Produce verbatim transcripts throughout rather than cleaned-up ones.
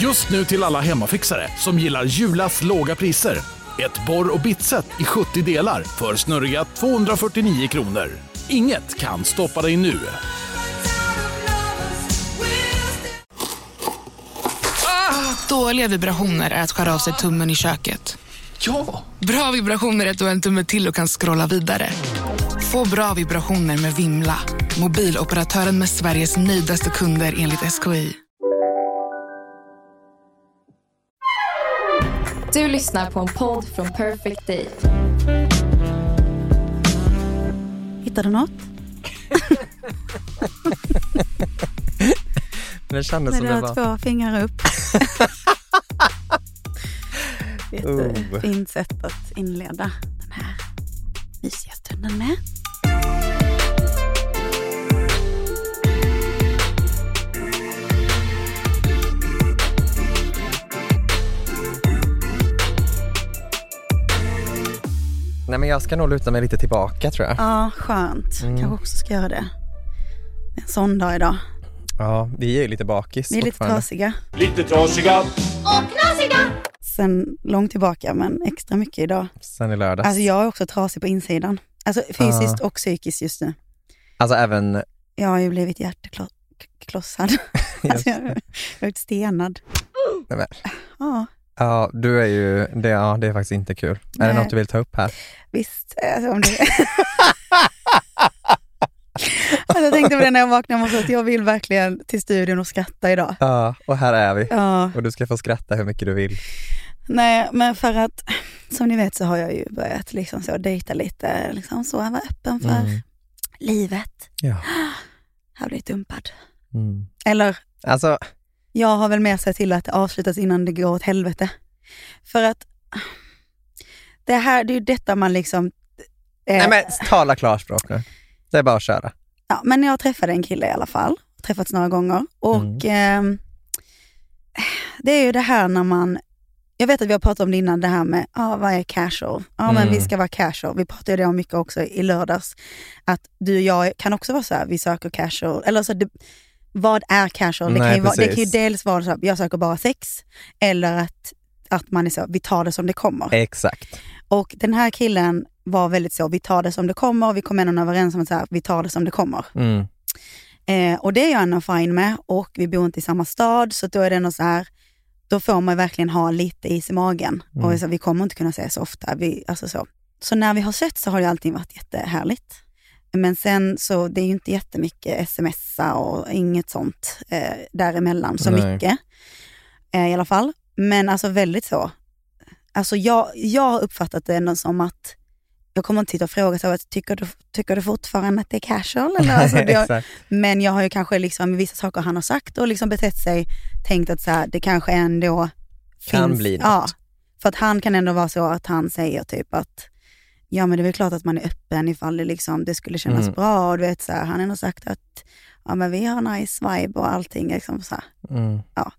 Just nu till alla hemmafixare som gillar Julas låga priser. Ett borr- och bitset i sjuttio delar för snurriga tvåhundrafyrtionio kronor. Inget kan stoppa dig nu. Ah, dåliga vibrationer är att skära av sig tummen i köket. Ja! Bra vibrationer är att du har en tumme till och kan scrolla vidare. Få bra vibrationer med Vimla. Mobiloperatören med Sveriges nöjdaste kunder enligt S K I. Du lyssnar på en podd från Perfect Day. Hittar du något? Det kändes som det det var var två fingrar upp. Jättefint sätt att inleda den här mysiga stunden med. Nej, men jag ska nog luta mig lite tillbaka, tror jag. Ja, skönt. Mm. Kanske också ska göra det. Det är en sån dag idag. Ja, vi är ju lite bakis. Vi är lite trasiga. Lite trasiga. Och knasiga! Sen långt tillbaka, men extra mycket idag. Sen i lördags. Alltså jag är också trasig på insidan. Alltså fysiskt Ah. och psykiskt just nu. Alltså även... Jag har ju blivit hjärteklossad. Alltså jag har blivit stenad. Nej, men. Ja. Ja, du är ju... Det, ja, det är faktiskt inte kul. Nej. Är det något du vill ta upp här? Visst, alltså om det... alltså, jag tänkte på det när jag vaknade och sa att jag vill verkligen till studion och skratta idag. Ja, och här är vi. Ja. Och du ska få skratta hur mycket du vill. Nej, men för att som ni vet så har jag ju börjat liksom så dejta lite, liksom så jag var öppen för Mm. livet. Ja. Jag har blivit dumpad. Mm. Eller Alltså... jag har väl mer sett till att det avslutas innan det går åt helvete. För att det här, det är ju detta man liksom... Eh, Nej, men tala klarspråk nu. Det är bara att köra. Ja, men jag träffade en kille i alla fall. Träffats några gånger. Och Mm. eh, det är ju det här när man... Jag vet att vi har pratat om det innan, det här med ah, vad är casual? Ja, men Mm. vi ska vara casual. Vi pratade ju det om mycket också i lördags. Att du och jag kan också vara så här, vi söker casual. Eller så det, vad är casual? Det, Nej, kan ju vara, det precis. kan ju dels vara så här, jag söker bara sex. Eller att, att man är så, vi tar det som det kommer. Exakt. Och den här killen var väldigt så, vi tar det som det kommer. Och vi kom ändå överens om att så här, vi tar det som det kommer. Mm. Eh, och det är jag ändå fine med. Och vi bor inte i samma stad. Så då är det ändå så här, då får man verkligen ha lite is i magen. Mm. Och så, vi kommer inte kunna se så ofta. Vi, alltså så. så när vi har sett så har det alltid varit jättehärligt. Men sen så det är ju inte jättemycket smsa och inget sånt eh, däremellan så Nej. mycket. Eh, I alla fall. Men alltså väldigt så. Alltså jag, jag har uppfattat det ändå som att jag kommer inte titta och fråga så att tycker du, tycker du fortfarande att det är casual? Eller? Alltså det, Exakt. men jag har ju kanske liksom med vissa saker han har sagt och liksom betett sig tänkt att så här, det kanske ändå Kan finns, bli något. ja, för att han kan ändå vara så att han säger typ att ja men det är väl klart att man är öppen ifall det liksom det skulle kännas Mm. bra och du vet så här, han har ändå sagt att ja men vi har nice vibe och allting liksom så här. Mm.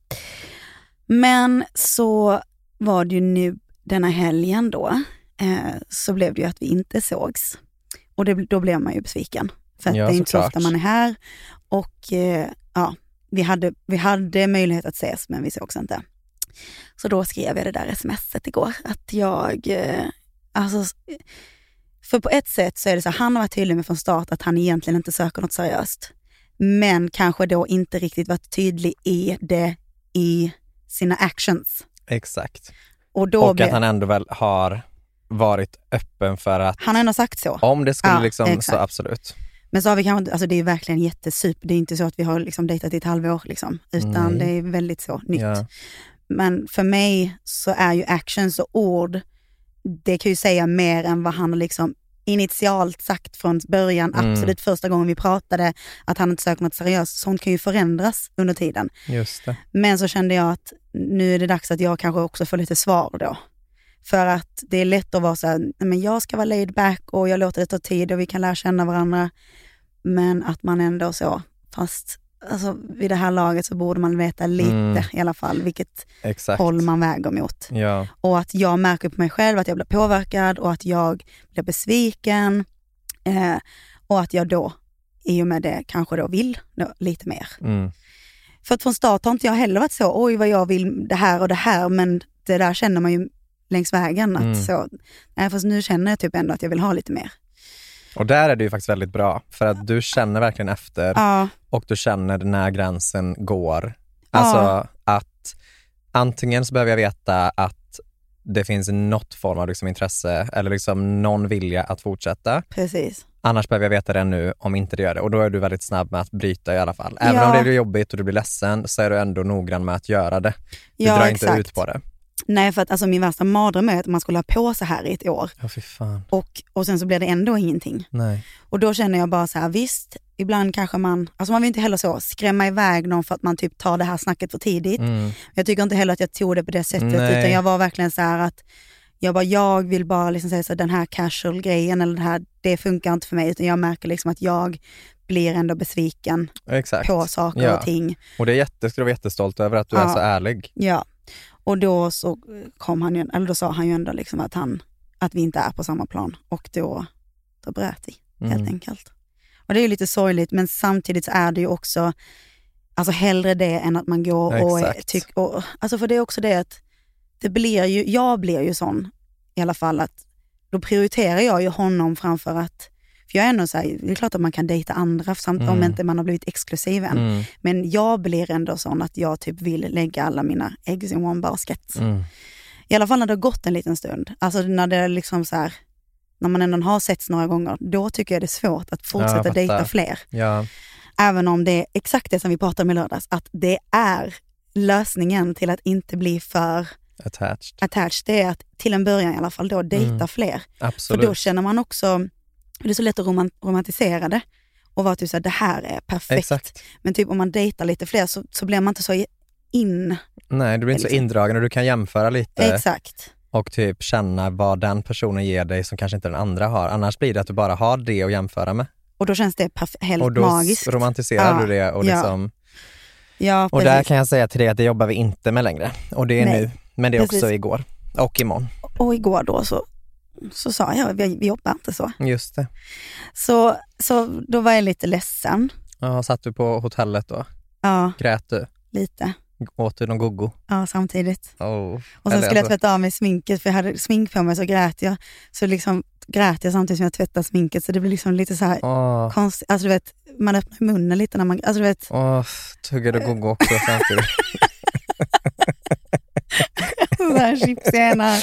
Men så var det ju nu denna helgen då eh, så blev det ju att vi inte sågs. Och det, då blev man ju besviken. För att Ja, det är inte så såklart. ofta man är här. Och eh, ja, vi hade, vi hade möjlighet att ses men vi sågs inte. Så då skrev jag det där smset igår. Att jag, eh, alltså, för på ett sätt så är det så han har varit tydlig med från start att han egentligen inte söker något seriöst. Men kanske då inte riktigt varit tydlig i det i sina actions. Exakt. Och, då Och blev, att han ändå väl har varit öppen för att han har ändå sagt så. om det skulle Ja, liksom, exakt. så absolut. Men så har vi kanske, alltså det är verkligen jättesuper. Det är inte så att vi har liksom dejtat i ett halvår liksom, utan Nej. det är väldigt så nytt. Ja. Men för mig så är ju actions och ord, det kan ju säga mer än vad han har liksom initialt sagt från början, Mm. absolut första gången vi pratade, att han inte söker något seriöst. Sånt kan ju förändras under tiden. Just det. Men så kände jag att nu är det dags att jag kanske också får lite svar då. För att det är lätt att vara så här, men jag ska vara laid back och jag låter det ta tid och vi kan lära känna varandra. Men att man ändå så, fast alltså, vid det här laget så borde man veta lite Mm. i alla fall vilket Exakt. håll man väger mot. Ja. Och att jag märker på mig själv att jag blir påverkad och att jag blir besviken. Eh, och att jag då, i och med det, kanske då vill då, lite mer. Mm. För att från start har inte jag heller varit så, oj vad jag vill det här och det här, men det där känner man ju längs vägen. Att Mm. så, nej, fast nu känner jag typ ändå att jag vill ha lite mer. Och där är det ju faktiskt väldigt bra. För att du känner verkligen efter. Ja, Och du känner när gränsen går. Alltså Ja. att antingen så behöver jag veta att det finns något form av liksom intresse. Eller liksom någon vilja att fortsätta. precis. Annars behöver jag veta det nu om inte det gör det. Och då är du väldigt snabb med att bryta i alla fall. Även Ja. om det blir jobbigt och du blir ledsen så är du ändå noggrann med att göra det. Du Ja, drar exakt. inte ut på det. Nej, för att alltså, min värsta mardröm är att man skulle ha på så här i ett år. Ja, fy fan. Och, och sen så blir det ändå ingenting. Nej. Och då känner jag bara så här, visst, ibland kanske man, alltså man vill inte heller så skrämma iväg någon för att man typ tar det här snacket för tidigt. Mm. Jag tycker inte heller att jag tog det på det sättet, Nej. utan jag var verkligen så här att jag bara, jag vill bara liksom säga så här, den här casual grejen eller det här, det funkar inte för mig, utan jag märker liksom att jag blir ändå besviken Exakt. på saker Ja. och ting. Och det är jätte, ska du vara jättestolt över att du Ja. är så ärlig. Ja, och då så kom han ju, eller då sa han ju ändå liksom att han, att vi inte är på samma plan, och då, då bröt vi helt Mm. enkelt. Och det är ju lite sorgligt, men samtidigt så är det ju också, alltså hellre det än att man går och, Exakt. tyck, och alltså för det är också det att det blir ju, jag blir ju sån i alla fall, att då prioriterar jag ju honom framför att, för jag är ändå så här, det är klart att man kan dejta andra samt Mm. om inte man har blivit exklusiv än. Mm. Men jag blir ändå sån att jag typ vill lägga alla mina eggs in one basket. Mm. I alla fall när det har gått en liten stund. Alltså när det är liksom så här, när man ändå har setts några gånger, då tycker jag det är svårt att Ja, fortsätta jag dejta fattar. fler. Ja. Även om det är exakt det som vi pratade om i lördags, att det är lösningen till att inte bli för Attached. attached. Det är att till en början i alla fall då dejta Mm. fler. Absolut. För då känner man också, det är så lätt att roman- romantisera det och vara typ så här, det här är perfekt. Exakt. Men typ om man dejtar lite fler så, så blir man inte så in. Nej, du blir inte så Liksom. indragen och du kan jämföra lite Exakt. och typ känna vad den personen ger dig som kanske inte den andra har. Annars blir det att du bara har det att jämföra med. Och då känns det perf- helt Och då magiskt. romantiserar Ja, du det. Och, ja. liksom, Ja, och precis. där kan jag säga till dig att det jobbar vi inte med längre. Och det är Nej, nu. Men det är precis. också igår. Och imorgon. Och igår då så, så sa jag, vi, vi jobbar inte så. Just det. så. Så då var jag lite ledsen. Ja, satt du på hotellet då? Ja, Grät du? lite. Åt du någon gogo? Ja, samtidigt. Oh. Och sen Eller skulle jag alltså- tvätta av mig sminket, för jag hade smink på mig, så grät jag. Så liksom grät jag samtidigt som jag tvättade sminket, så det blir liksom lite så här Åh, konstigt. Alltså du vet, man öppnar munnen lite när man, alltså du vet, åh, tuggar du gogo också samtidigt? så här chipsena.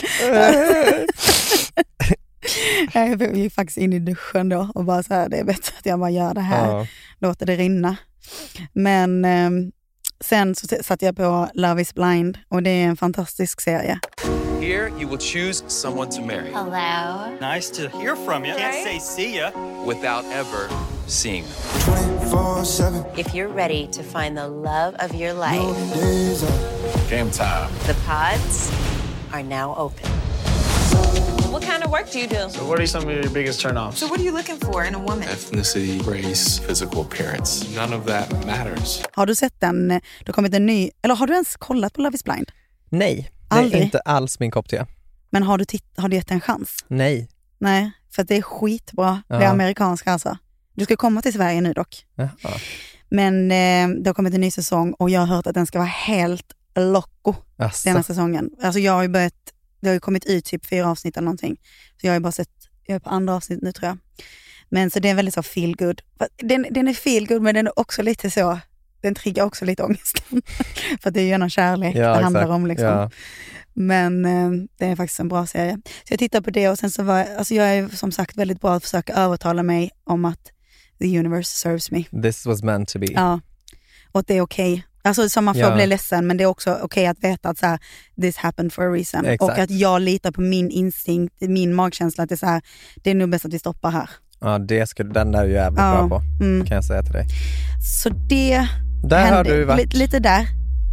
Jag gick faktiskt in i duschen då och bara så här, det är bättre att jag bara gör det här. Ja. Låter det rinna. Men eh, sen så satte jag på Love is blind, och det är en fantastisk serie. Here, you will choose someone to marry Hello. Nice to hear from you. Can't say see ya. without ever seeing them. If you're ready to find the love of your life, Game time. the pods are now open. What kind of work do you do? So what are some of your biggest turn-offs? So what are you looking for in a woman? Ethnicity, race, physical appearance. None of that matters. Har du sett den? Det har kommit en ny, eller har du ens kollat på Love is blind? Nej, det är Aldrig. inte alls min kopp te. Men har du, titt- har du gett en chans? Nej. Nej, för att det är skitbra. Det är Ja. amerikanska alltså. Du ska komma till Sverige nu dock. Jaha. Men eh, det har kommit en ny säsong och jag har hört att den ska vara helt loco Asså. denna säsongen. Alltså jag har ju börjat, det har ju kommit ut typ fyra avsnitt eller någonting. Så jag har ju bara sett, jag är på andra avsnitt nu tror jag. Men så det är väldigt så feel good. Den, den är feel good, men den är också lite så, den triggar också lite ångesten. För att det är ju gärna kärlek Ja, det handlar exakt. om liksom. Ja. Men eh, det är faktiskt en bra serie. Så jag tittar på det och sen så var jag, alltså jag är som sagt väldigt bra att försöka övertala mig om att the universe serves me. This was meant to be. Ja, och att det är okej. Okay. Alltså som man får Ja. bli ledsen, men det är också okej okay att veta att så här, this happened for a reason. Exakt. Och att jag litar på min instinkt, min magkänsla att det är så här, det är nog bäst att vi stoppar här. Ja, det ska, den där är ju jävligt Ja. bra på, Mm. kan jag säga till dig. Så det Där har hände du varit. lite, lite där.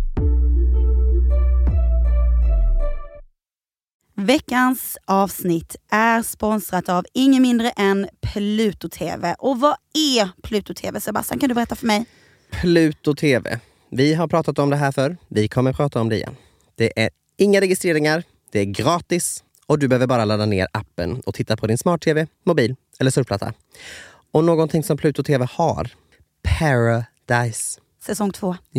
Veckans avsnitt är sponsrat av ingen mindre än Pluto T V. Och vad är Pluto T V, Sebastian? Kan du berätta för mig? Pluto T V. Vi har pratat om det här för. Vi kommer prata om det igen. Det är inga registreringar, det är gratis och du behöver bara ladda ner appen och titta på din smart-tv, mobil eller surfplatta. Och någonting som Pluto T V har, Paradise. Säsong två. Ja,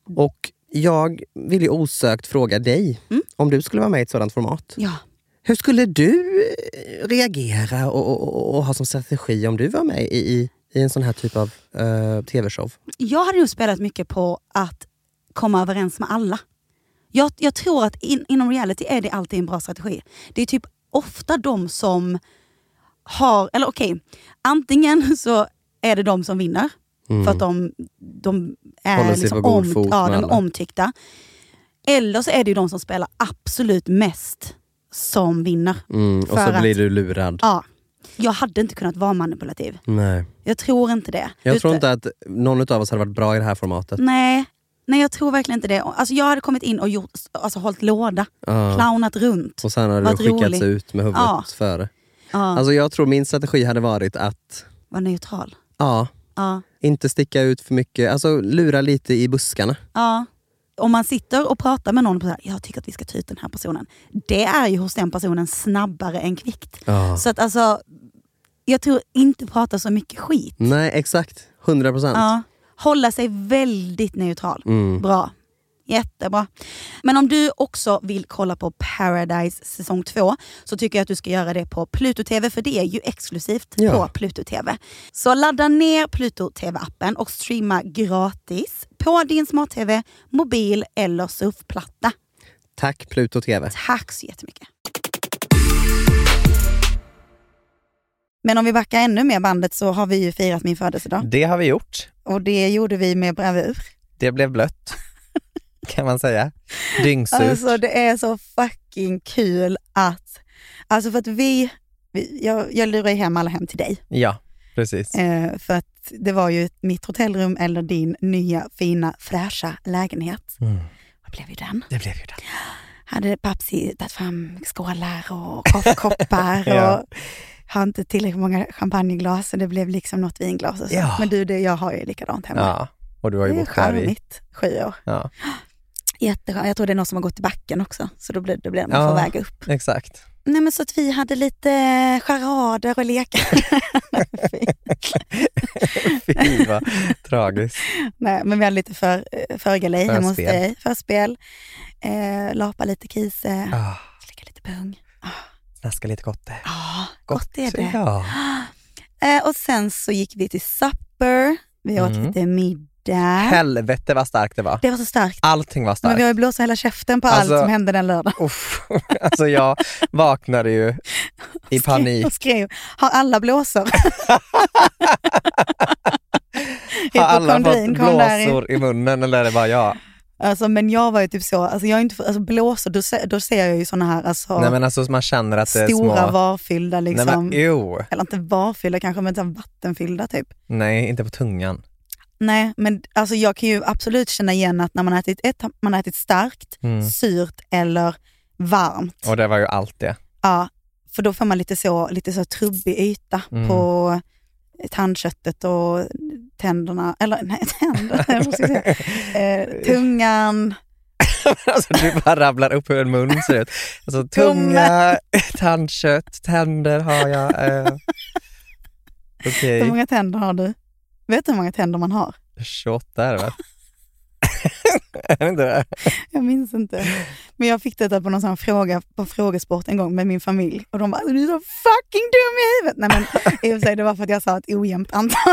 Och jag vill ju osökt fråga dig, mm. om du skulle vara med i ett sådant format. Ja. Hur skulle du reagera och, och, och ha som strategi om du var med i, i, i en sån här typ av uh, tv-show? Jag hade ju spelat mycket på att komma överens med alla. Jag, jag tror att in, inom reality är det alltid en bra strategi. Det är typ ofta de som har, eller okej, okay, antingen så är det de som vinner. Mm. För att de, de är, liksom om, ja, de är omtyckta. Eller så är det ju de som spelar absolut mest som vinner. Mm, och så att, blir du lurad. Ja. Jag hade inte kunnat vara manipulativ. Nej. Jag tror inte det. Jag Ut- tror inte att någon av oss hade varit bra i det här formatet. Nej, nej jag tror verkligen inte det. Alltså jag hade kommit in och gjort, alltså hållit låda. Ja. Clownat runt. Och sen hade du skickats rolig. ut med huvudet ja. före. Ja. Alltså jag tror min strategi hade varit att... Var neutral. Ja. Ja. Inte sticka ut för mycket. Alltså lura lite i buskarna. Ja. Om man sitter och pratar med någon på så här, jag tycker att vi ska ta ut den här personen. Det är ju hos den personen snabbare än kvickt. Ja. Så att alltså, jag tror inte prata så mycket skit. Nej, exakt. hundra procent. Ja. Hålla sig väldigt neutral. Mm. Bra. Jättebra. Men om du också vill kolla på Paradise säsong två så tycker jag att du ska göra det på Pluto T V, för det är ju exklusivt ja. på Pluto T V. Så ladda ner Pluto T V-appen och streama gratis på din smart-T V, mobil eller surfplatta. Tack Pluto T V. Tack så jättemycket. Men om vi backar ännu mer bandet så har vi ju firat min födelsedag. Det har vi gjort. Och det gjorde vi med bravur. Det blev blött. Kan man säga. Dyngsurt. Alltså det är så fucking kul att... Alltså för att vi... vi jag, jag lurar hem alla hem till dig. Ja, precis. Eh, för att det var ju mitt hotellrum eller din nya, fina, fräscha lägenhet. Mm. Vad blev ju den? Det blev ju den. Hade Papsi tagit fram skålar och koppar ja. och har inte tillräckligt många champagneglas så det blev liksom något vinglas. Och så. Ja. Men du, det, jag har ju likadant hemma. Ja, och du har ju bott där i... sju år. Ja. Jättebra. Jag tror det är någon som har gått i backen också. Så då blir det blir man ja, får väga upp. Exakt. Nej men så att vi hade lite charader och lekar. Fy vad tragiskt. Nej men vi hade lite för, förgalej hemma hos dig. Förspel. Eh, lapa lite kise. Ah. Slicka lite pung. Ah. Snaska lite gott det. Ja, ah, gott, gott är det. Ja. Eh, och sen så gick vi till supper. Vi åt mm. lite middag. Helvete vad starkt det var. Det var så starkt. Allting var starkt. Men vi har ju blåst hela käften på alltså, allt som hände den lördagen. Uff. Alltså jag vaknade ju i panik. Och skrev, har alla blåsor? Har alla fått blåsor i munnen eller är det bara jag? Alltså, men jag var ju typ så, alltså jag är inte, alltså blåsor, då, då ser jag ju såna här alltså, nej, men alltså man känner att det är stora små... varfyllda liksom. Nej, men, jo. Eller inte varfyllda kanske, men så vattenfyllda typ. Nej, inte på tungan. Nej, men alltså jag kan ju absolut känna igen att när man har ätit, ett, man har ätit starkt, mm. surt eller varmt. Och det var ju allt det. Ja, för då får man lite så, lite så trubbig yta mm. på tandköttet och tänderna, eller nej, tänder, jag ska säga. Eh, tungan. Alltså du bara rabblar upp hur en mun ser ut. Alltså tunga, tandkött, tänder har jag. Eh. Okej. Okay. Hur många tänder har du? Vet du hur många tänder man har? tjugoåtta är det va? Är inte det? Jag minns inte. Men jag fick det på någon sån fråga på frågesport en gång med min familj. Och de bara, du är så fucking dum i huvudet. Nej men i och för sig det var för att jag sa ett ojämnt antal.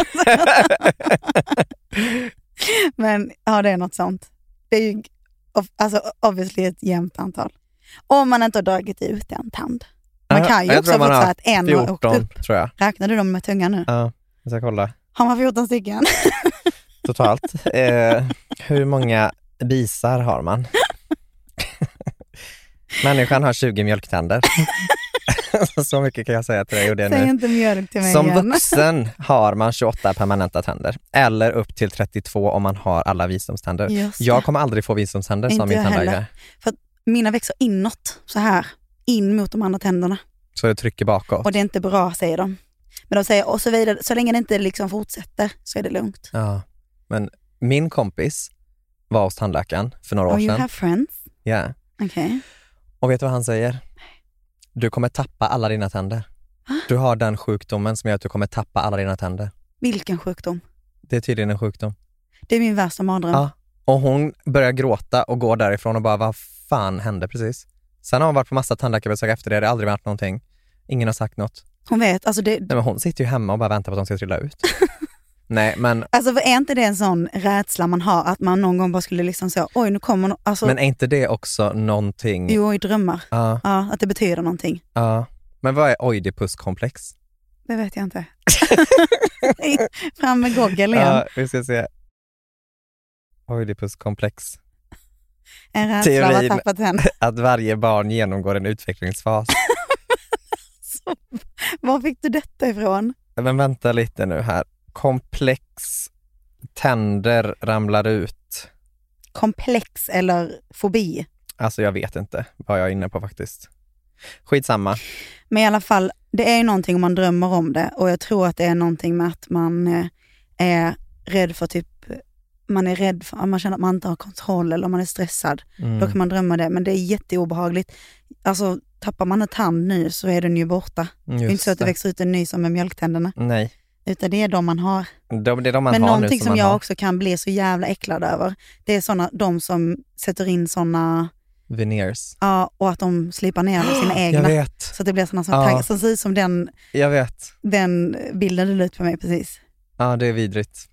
Men ja, det är något sånt. Det är ju alltså obviously ett jämnt antal. Om man inte har dragit ut en tand. Man kan ju jag också få så att en fjorton, har åkt upp. Tror jag. Räknar du dem med tungan nu? Ja, jag ska kolla. Har man fjorton stycken? Totalt. Eh, hur många bisar har man? Människan har tjugo mjölktänder. Så mycket kan jag säga till dig. Och det Säg nu. Inte mjölk till mig Som igen. vuxen har man tjugoåtta permanenta tänder. Eller upp till trettiotvå om man har alla visdomständer. Jag kommer aldrig få visdomständer som min tandläkare. För att mina växer inåt så här. In mot de andra tänderna. Så det trycker bakåt. Och det är inte bra, säger de. Men de säger, och så vidare, så länge det inte liksom fortsätter så är det lugnt. Ja, men min kompis var hos tandläkaren för några år sedan. sedan. Oh, you have friends? Ja. Yeah. Okej. Okay. Och vet du vad han säger? Du kommer tappa alla dina tänder. Ah? Du har den sjukdomen som gör att du kommer tappa alla dina tänder. Vilken sjukdom? Det är tydligen en sjukdom. Det är min värsta mardröm. Ja, Och hon börjar gråta och går därifrån och bara, vad fan hände precis? Sen har hon varit på massa tandläkarbesök efter det. Det har aldrig varit någonting. Ingen har sagt något. Hon vet, alltså det... Nej, men hon sitter ju hemma och bara väntar på att de ska trilla ut. Nej, men... Alltså är inte det en sån rädsla man har att man någon gång bara skulle liksom säga, oj nu kommer no-. Alltså... Men är inte det också någonting... Jo, i drömmar. Ja. Ja, att det betyder någonting. Ja. Men vad är oidipuskomplex? Det vet jag inte. Fram med Google igen. Ja, vi ska se. Oidipuskomplex. En rädsla av att tappa tänder. Att varje barn genomgår en utvecklingsfas. Så, var fick du detta ifrån? Men vänta lite nu här. Komplex tänder ramlar ut. Komplex eller fobi? Alltså jag vet inte vad jag är inne på faktiskt. Skitsamma. Men i alla fall, det är ju någonting om man drömmer om det. Och jag tror att det är någonting med att man eh, är rädd för typ, man är rädd för, man känner att man inte har kontroll eller man är stressad. Mm. Då kan man drömma det. Men det är jätteobehagligt. Alltså tappar man en tand nu så är den ju borta. Just det är inte så att det växer ut en ny som med mjölktänderna. Nej. Utan det är de man har. De, det är de man Men har någonting nu som, som jag har. också kan bli så jävla äcklad över. Det är såna, de som sätter in såna veneers. Ja, och att de slipar ner sina egna. Jag vet. Så att det blir såna som ja. taggar. Som ser ut som den, jag vet. den bilden du la ut på mig precis. Ja, det är vidrigt.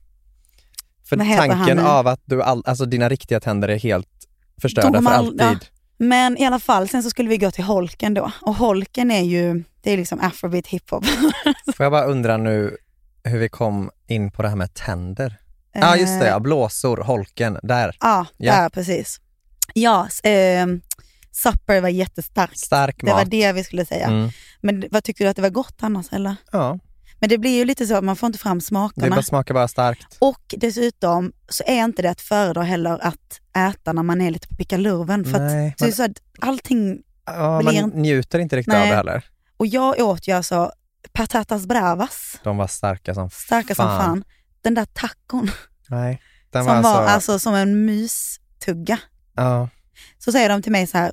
För tanken av att du all, alltså dina riktiga tänder är helt förstörda för alltid. Ja. Men i alla fall, sen så skulle vi gå till holken då. Och holken är ju, det är liksom afrobeat hiphop. Får jag bara undra nu hur vi kom in på det här med tänder? Ja, ah, just det. Ja, blåsor, holken, där. Ja, ja. där precis. Ja, eh, supper var jättestarkt. Stark mat. Det var det vi skulle säga. Mm. Men vad tycker du att det var gott annars, eller? Ja. Men det blir ju lite så att man får inte fram smakerna. Det bara smakar bara starkt. Och dessutom så är inte det att föredra heller att äta när man är lite på pickalurven. För Nej, att, man... så att allting ja, blir... man njuter inte riktigt Nej. av det heller. Och jag åt ju alltså patatas bravas. De var starka som starka fan. som fan. Den där tacon. Nej, den som var, var alltså... alltså som en mystugga. Ja. Så säger de till mig så här,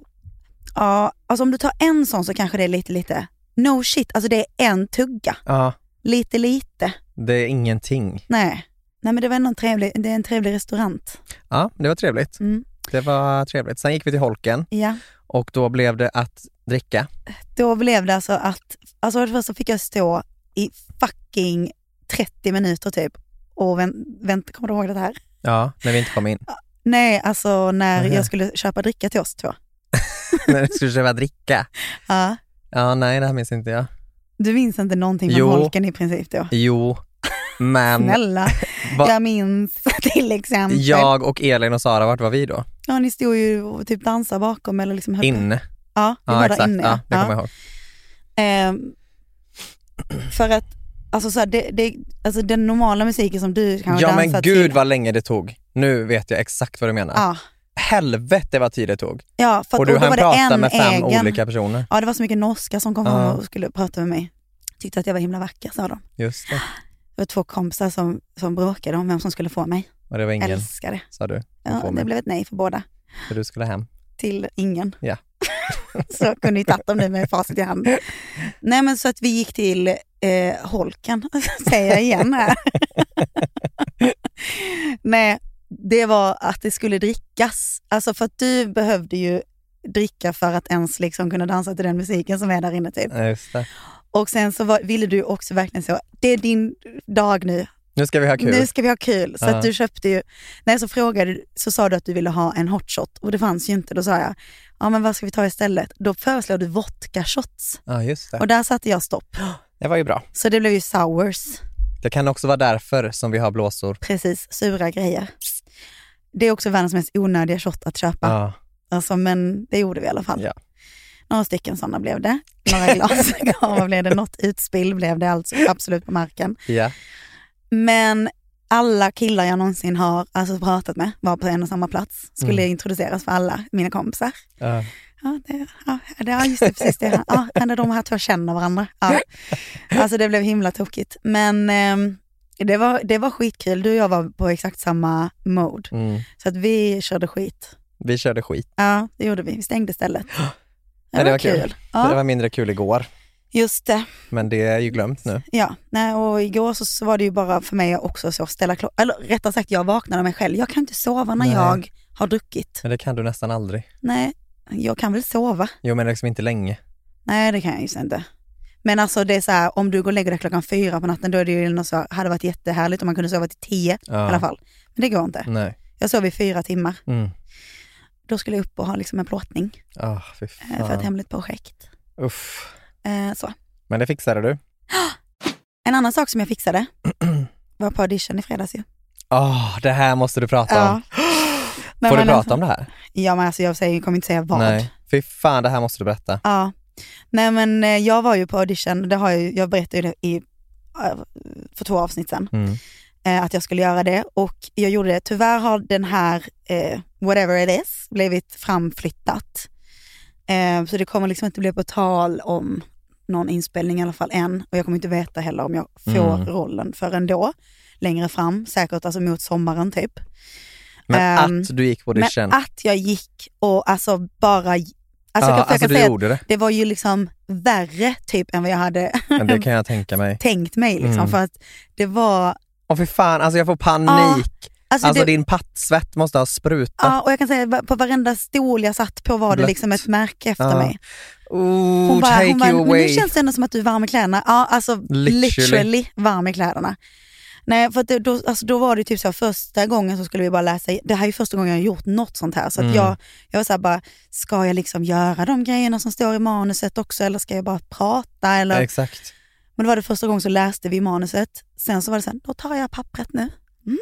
ja, alltså om du tar en sån så kanske det är lite, lite, no shit, alltså det är en tugga. Ja. Lite, lite. Det är ingenting. Nej, nej men det var ändå en trevlig, det är en trevlig restaurant. Ja, det var trevligt. Mm. Det var trevligt. Sen gick vi till holken. Ja. Och då blev det att dricka. Då blev det alltså att, alltså först så fick jag stå i fucking trettio minuter typ och vänta, vänt, kommer du ihåg det här? Ja, när vi inte kom in. Nej, alltså när mm. jag skulle köpa dricka till oss två. När du skulle köpa dricka? Ja. Ja, nej, det här minns inte jag. Du minns inte någonting med holken i princip då? Jo, men... Snälla, va? Jag minns till exempel. Jag och Elin och Sara, vart var vi då? Ja, ni stod ju och typ dansade bakom eller liksom... Inne. Ja, vi ja, var exakt. där inne. Ja, det kommer jag ihåg. Ehm, för att, alltså så här, det, det, alltså den normala musiken som du kan ja, dansa till. Ja, men gud till. vad länge det tog. Nu vet jag exakt vad du menar. Ja. Helvete vad tid det tog. Ja, för att, och du och hann prata med fem egen. olika personer. Ja, det var så mycket norska som kom ja. fram och skulle prata med mig. Tyckte att jag var himla vacker, sa de. Just det. Det var två kompisar som, som bråkade om vem som skulle få mig. Och det var ingen, älskade. Sa du? Ja, det mig. blev ett nej för båda. För du skulle hem? Till ingen. Ja. Så kunde ju tatt dem nu med facit i hand. Nej, men så att vi gick till eh, holken, säger jag igen här. Nej, det var att det skulle drickas. Alltså för att du behövde ju dricka för att ens liksom kunna dansa till den musiken som är där inne typ. Ja, just det. Och sen så var, ville du också verkligen så, det är din dag nu. Nu ska vi ha kul. Nu ska vi ha kul. Så uh-huh. att du köpte ju, när jag så frågade så sa du att du ville ha en hot shot och det fanns ju inte. Då sa jag, ja men vad ska vi ta istället? Då föreslår du vodka shots. Ja, just det. Och där satte jag stopp. Det var ju bra. Så det blev ju sours. Det kan också vara därför som vi har blåsor. Precis, sura grejer. Det är också världens mest onödiga shot att köpa. Ja. Alltså, men det gjorde vi i alla fall. Ja. Några stycken sådana blev det. Några glas. Ja, vad blev det? Något utspill blev det alltså absolut på marken. Ja. Men alla killar jag någonsin har alltså pratat med var på en och samma plats. Skulle mm. introduceras för alla mina kompisar. Uh. Ja, det, ja, det, ja, just det, precis det. Ja, när de här två känner varandra. Ja. Alltså det blev himla tokigt. Men eh, det, var, det var skitkul. Du och jag var på exakt samma mode. Mm. Så att vi körde skit. Vi körde skit. Ja, det gjorde vi. Vi stängde stället. Det, ja, det var, var kul. kul. Ja. Det var mindre kul igår. Just det. Men det är ju glömt nu. Ja, nej, och igår så, så var det ju bara för mig också så ställa klockan. Eller rättare sagt, jag vaknade mig själv. Jag kan inte sova när nej. jag har druckit. Men det kan du nästan aldrig. Nej, jag kan väl sova. Jo, men liksom inte länge. Nej, det kan jag ju inte. Men alltså det är så här, om du går och lägger dig klockan fyra på natten, då är det ju något så, hade varit jättehärligt om man kunde sova till tio ja. i alla fall. Men det går inte. Nej. Jag sov i fyra timmar. Mm. Då skulle jag upp och ha liksom en plåtning. Oh, fy fan. För ett hemligt projekt. Uff. Eh, så. Men det fixade du. En annan sak som jag fixade var på audition i fredags ju. Åh, oh, det här måste du prata ja. om. Nej, Får du prata alltså, om det här? Ja, men alltså jag säger, jag kommer inte säga vad. Nej, fy fan, det här måste du berätta. Ja. Nej, men jag var ju på audition, det har jag, jag berättade ju det i, för två avsnitt sedan. Mm. Eh, att jag skulle göra det. Och jag gjorde det. Tyvärr har den här, eh, whatever it is, blivit framflyttat. Eh, så det kommer liksom inte bli på tal om någon inspelning i alla fall än. Och jag kommer inte veta heller om jag får mm. rollen förrän då. Längre fram, säkert alltså mot sommaren typ. Men um, att du gick på audition? Men att jag gick och alltså bara... Alltså, ja, jag kan, alltså jag kan du säga gjorde det. Det var ju liksom värre typ än vad jag hade men det kan jag tänka mig. tänkt mig liksom. Mm. För att det var... Åh för fan, alltså jag får panik. Ja, alltså alltså det... din pattsvett måste ha sprutat. Ja, och jag kan säga på varenda stol jag satt på var det Blött. liksom ett märke efter ja. mig. Ooh, hon bara, take hon bara, you men away. nu känns det ändå som att du är varm i kläderna. Ja, alltså literally, literally varm i kläderna. Nej, för att det, då, alltså, då var det typ så här, första gången så skulle vi bara läsa, det här är första gången jag har gjort något sånt här. Så att mm. jag, jag var så här bara, ska jag liksom göra de grejerna som står i manuset också eller ska jag bara prata? Eller? Ja, exakt. Men det var det första gången så läste vi manuset. Sen så var det så här, då tar jag pappret nu. Mm.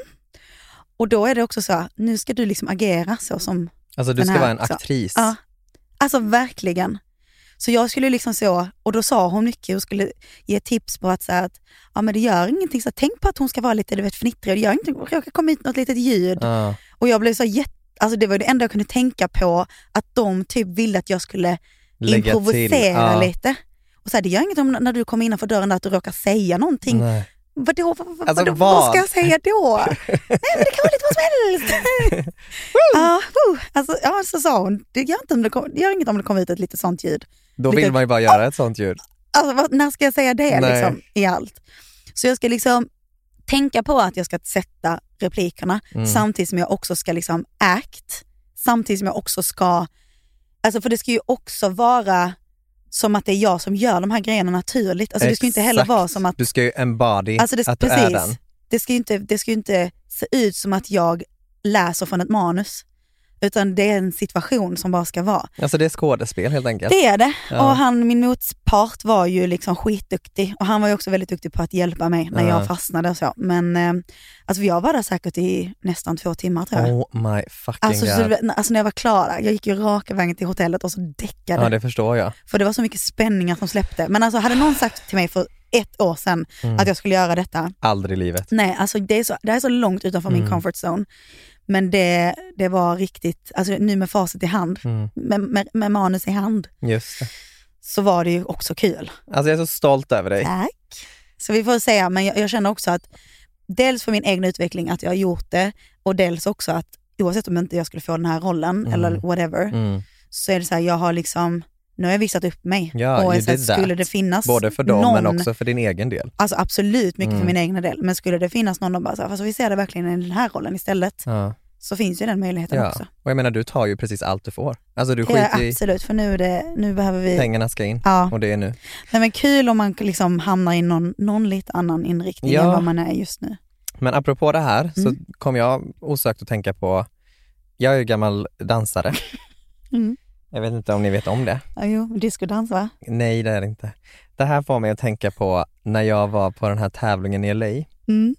Och då är det också så här, nu ska du liksom agera så som alltså du ska här, vara en så. aktris. Ja, alltså verkligen. Så jag skulle liksom så, och då sa hon mycket och skulle ge tips på att så att ja men det gör ingenting, så tänk på att hon ska vara lite, du vet, fnittrig, det gör ingenting, jag kan komma ut något litet ljud. Ja. Och jag blev så jätte, alltså det var det enda jag kunde tänka på, att de typ ville att jag skulle lägga improvisera ja. lite. Och så här, det gör inget om när du kommer innanför dörren där att du råkar säga någonting. Nej. Vadå, vad, vad, alltså, vadå, vad? vad ska jag säga då? Nej men det kan vara lite vad som helst. Ja, uh, alltså, ja, så sa hon, det gör, inte om det, kom, det gör inget om det kommer ut ett lite sånt ljud. Då lite, vill man ju bara göra ett sånt ljud. Alltså vad, när ska jag säga det liksom, i allt? Så jag ska liksom tänka på att jag ska sätta replikerna mm. samtidigt som jag också ska liksom act, samtidigt som jag också ska, alltså för det ska ju också vara som att det är jag som gör de här grejerna naturligt. Alltså det ska ju inte heller vara som att... Du ska ju embody alltså det, att precis, du är den. Det ska ju inte, det ska ju inte se ut som att jag läser från ett manus. Utan det är en situation som bara ska vara. Alltså det är skådespel helt enkelt. Det är det. Ja. Och han, min motpart var ju liksom skitduktig. Och han var ju också väldigt duktig på att hjälpa mig när ja. jag fastnade och så. Men eh, alltså jag var där säkert i nästan två timmar tror jag. Oh my fucking alltså, god. Så, alltså när jag var klar där, jag gick ju raka vägen till hotellet och så däckade. Ja, det förstår jag. För det var så mycket spänningar som släppte. Men alltså hade någon sagt till mig för ett år sedan mm. att jag skulle göra detta. Aldrig i livet. Nej, alltså det är så, det är så långt utanför mm. min comfort zone. Men det, det var riktigt, alltså nu med facit i hand, mm. med, med, med manus i hand. Just det. Så var det ju också kul. Alltså jag är så stolt över dig. Tack. Så vi får säga, men jag, jag känner också att dels för min egen utveckling att jag har gjort det, och dels också att oavsett om inte jag skulle få den här rollen mm. eller whatever, mm. så är det så här, jag har liksom, nu har jag visat upp mig. Ja, och så att skulle det finnas både för dem någon, men också för din egen del. Alltså absolut mycket mm. för min egen del. Men skulle det finnas någon som bara så här, fast vi ser det verkligen i den här rollen istället. Ja. Så finns ju den möjligheten ja. också. Och jag menar, du tar ju precis allt du får. Alltså du ja, skiter i... absolut, för nu, är det, nu behöver vi... Pengarna ska in, ja. och det är nu. Nej, men kul om man liksom hamnar i någon, någon lite annan inriktning ja. än vad man är just nu. Men apropå det här mm. så kom jag osökt att tänka på... Jag är ju gammal dansare. mm. Jag vet inte om ni vet om det. Ja, jo, diskodans va? Nej, det är det inte. Det här får mig att tänka på när jag var på den här tävlingen i L A. Mm.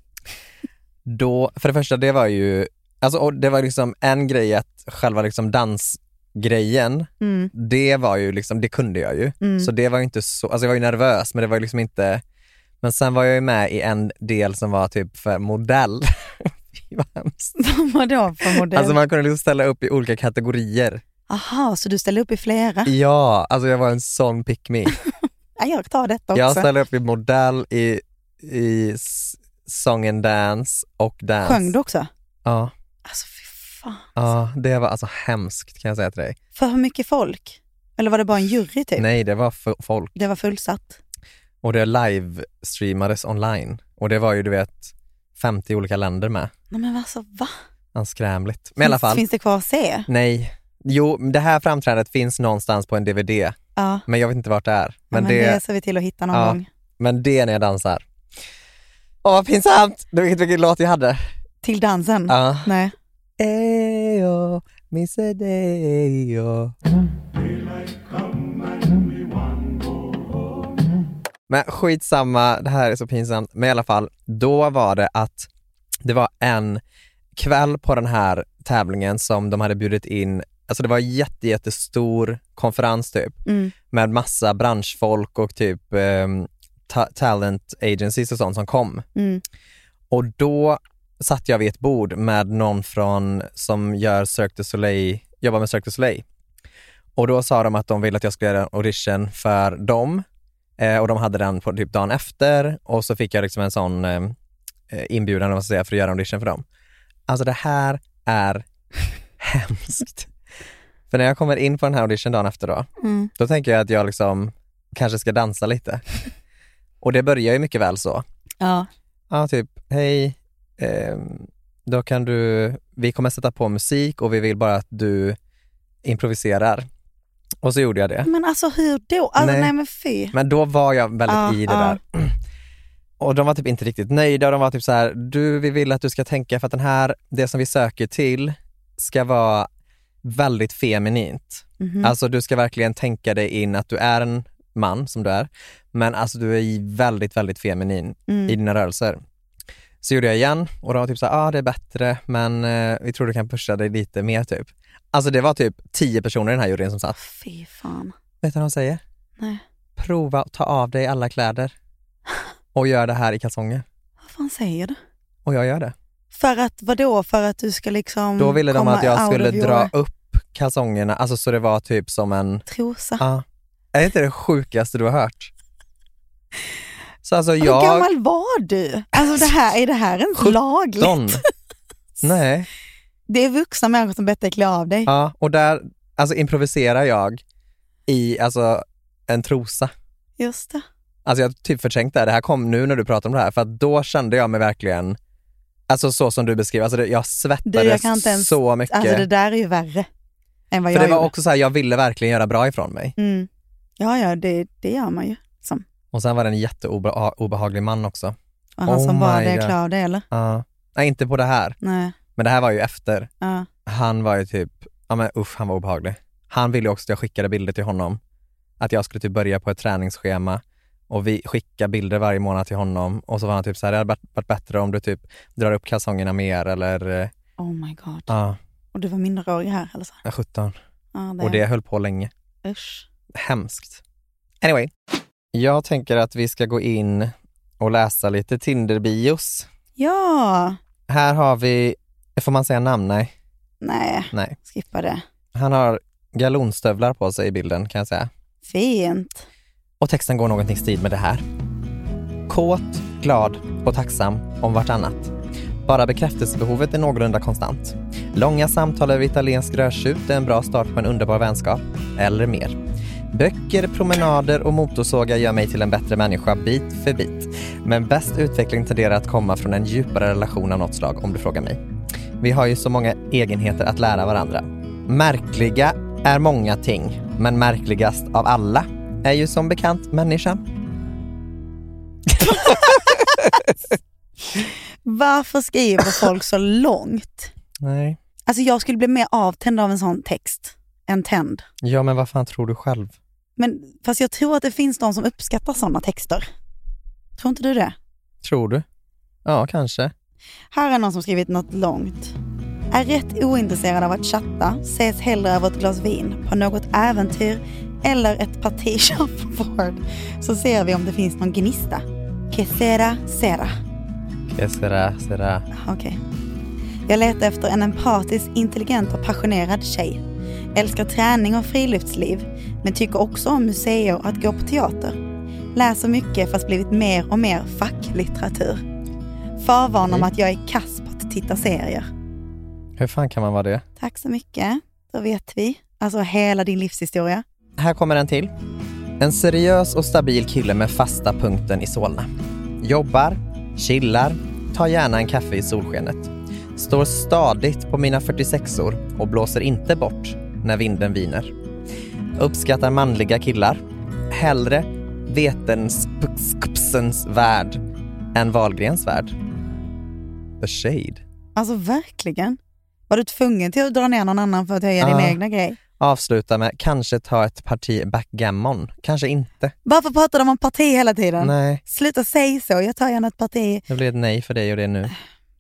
Då, för det första, det var ju... Alltså, och det var liksom en grej att själva liksom dansgrejen, mm. det var ju liksom, det kunde jag ju. Mm. Så det var ju inte så, alltså jag var ju nervös, men det var ju liksom inte, men sen var jag ju med i en del som var typ för modell. Vad hemskt. Vad då för modell? Alltså man kunde liksom ställa upp i olika kategorier. Aha, så du ställde upp i flera? Ja, alltså jag var en sån pick me. Ja, jag tar detta också. Jag ställde upp i modell, i, i song and dance och dance. Sjöng du också? Ja. Alltså fy fan. Ja, det var alltså hemskt kan jag säga till dig. För hur mycket folk? Eller var det bara en jury typ? Nej, det var f- folk. Det var fullsatt. Och det live-streamades online. Och det var ju, du vet, femtio olika länder med. Nej men alltså, va? Anskrämligt. Men i alla fall. Finns det kvar att se? Nej. Jo, det här framträdandet finns någonstans på en D V D. Ja. Men jag vet inte vart det är. Men, ja, men det, det ser vi till att hitta någon ja, gång. Men det är när jag dansar. Åh, vad pinsamt! Du vet vilken låt jag hade? Till dansen? Ja. Nej. Eyo, misse deyo. Men skitsamma, det här är så pinsamt. Men i alla fall, då var det att det var en kväll på den här tävlingen som de hade bjudit in. Alltså det var en jätte, jättestor konferens typ. Mm. Med massa branschfolk och typ eh, ta- talent agencies och sånt som kom. Mm. Och då satt jag vid ett bord med någon från som gör Cirque du Soleil, jobbar med Cirque du Soleil. Och då sa de att de ville att jag skulle göra en audition för dem. Eh, och de hade den på typ dagen efter. Och så fick jag liksom en sån eh, inbjudan vad ska jag säga, för att göra en audition för dem. Alltså det här är hemskt. För när jag kommer in på den här audition dagen efter då, mm. då tänker jag att jag liksom kanske ska dansa lite. Och det börjar ju mycket väl så. Ja. Ja, typ, hej, eh, då kan du, vi kommer sätta på musik och vi vill bara att du improviserar. Och så gjorde jag det. Men alltså hur då? Alltså, nej. nej men fy. Men då var jag väldigt ja, i det ja. där. Och de var typ inte riktigt nöjda. De var typ så här, du, vi vill att du ska tänka för att den här, det som vi söker till ska vara väldigt feminint. Mm-hmm. Alltså du ska verkligen tänka dig in att du är en man som du är. Men alltså du är väldigt, väldigt feminin mm. i dina rörelser. Så gjorde jag igen och de var typ så här, ja ah, det är bättre men eh, vi tror du kan pusha dig lite mer typ. Alltså det var typ tio personer i den här juryn som satt. Fy fan. Vet du vad de säger? Nej. Prova att ta av dig alla kläder och gör det här i kalsonger. Vad fan säger du? Och jag gör det. För att, vadå? För att du ska liksom då ville de att jag skulle your... dra upp kalsongerna, alltså så det var typ som en trosa. Ja. Är inte det sjukaste du har hört? Så alltså jag... Hur gammal var du? Alltså det här, är det här ens lagligt? Nej. Det är vuxna människor som bättre klär av dig. Ja, och där alltså improviserar jag i alltså en trosa. Just det. Alltså jag typ förträngt det här. Det här kom nu när du pratar om det här. För att då kände jag mig verkligen, alltså så som du beskriver. Alltså det, jag svettades du, jag kan inte ens, så mycket. Alltså det där är ju värre än vad för jag det var gjorde. också så här, jag ville verkligen göra bra ifrån mig. Mm. Ja, ja, det, det gör man ju. Som. Och sen var det en jätteobehaglig man också. Och han oh som bara det klar av det, eller? Ja. Uh, nej, inte på det här. Nej. Men det här var ju efter. Uh. Han var ju typ, ja men usch, han var obehaglig. Han ville ju också att jag skickade bilder till honom. Att jag skulle typ börja på ett träningsschema. Och vi skickade bilder varje månad till honom. Och så var han typ så här, det hade varit bättre om du typ drar upp kalsongerna mer eller... Oh my god. Ja. Uh. Och du var minderårig här eller så? Ja, sjutton. Ja, det... Och det höll på länge. Usch. Hemskt. Anyway. Jag tänker att vi ska gå in och läsa lite Tinder-bios. Ja. Här har vi, får man säga namn? Nej. Nej, Nej. skippa det. Han har galonstövlar på sig i bilden kan jag säga. Fint. Och texten går någonting i stil med det här. Kåt, glad och tacksam om vartannat. Bara bekräftelsebehovet är någorlunda konstant. Långa samtal över italiensk rörsut är en bra start på en underbar vänskap. Eller mer. Böcker, promenader och motorsågar gör mig till en bättre människa bit för bit. Men bäst utveckling tenderar att komma från en djupare relation av något slag om du frågar mig. Vi har ju så många egenheter att lära varandra. Märkliga är många ting, men märkligast av alla är ju som bekant människan. Varför skriver folk så långt? Nej. Alltså jag skulle bli mer avtänd av en sån text än tänd. Ja, men vad fan tror du själv? Men fast jag tror att det finns de som uppskattar såna texter. Tror inte du det? Tror du? Ja, kanske. Här är någon som skrivit något långt. Är rätt ointresserad av att chatta, ses hellre över ett glas vin, på något äventyr eller ett parti shuffleboard, så ser vi om det finns någon gnista. Que sera, sera. Que sera, sera. Okej. Okay. Jag letar efter en empatisk, intelligent och passionerad tjej. Älskar träning och friluftsliv, men tycker också om museer och att gå på teater. Läser mycket fast blivit mer och mer facklitteratur. Förvarn om att jag är kass på att titta serier. Hur fan kan man vara det? Tack så mycket. Då vet vi. Alltså hela din livshistoria. Här kommer en till. En seriös och stabil kille med fasta punkten i Solna. Jobbar, chillar, tar gärna en kaffe i solskenet. Står stadigt på mina fyrtiosexor och blåser inte bort när vinden viner. Uppskattar manliga killar. Hellre vetenskapsens värld än Wahlgrens värld. The shade. Alltså verkligen. Var du tvungen till att dra ner någon annan för att höja din Ah. egna grej? Avsluta med kanske ta ett parti backgammon. Kanske inte. Varför pratar de om parti hela tiden? Nej. Sluta säga så, jag tar gärna ett parti. Det blir ett nej för dig och det nu.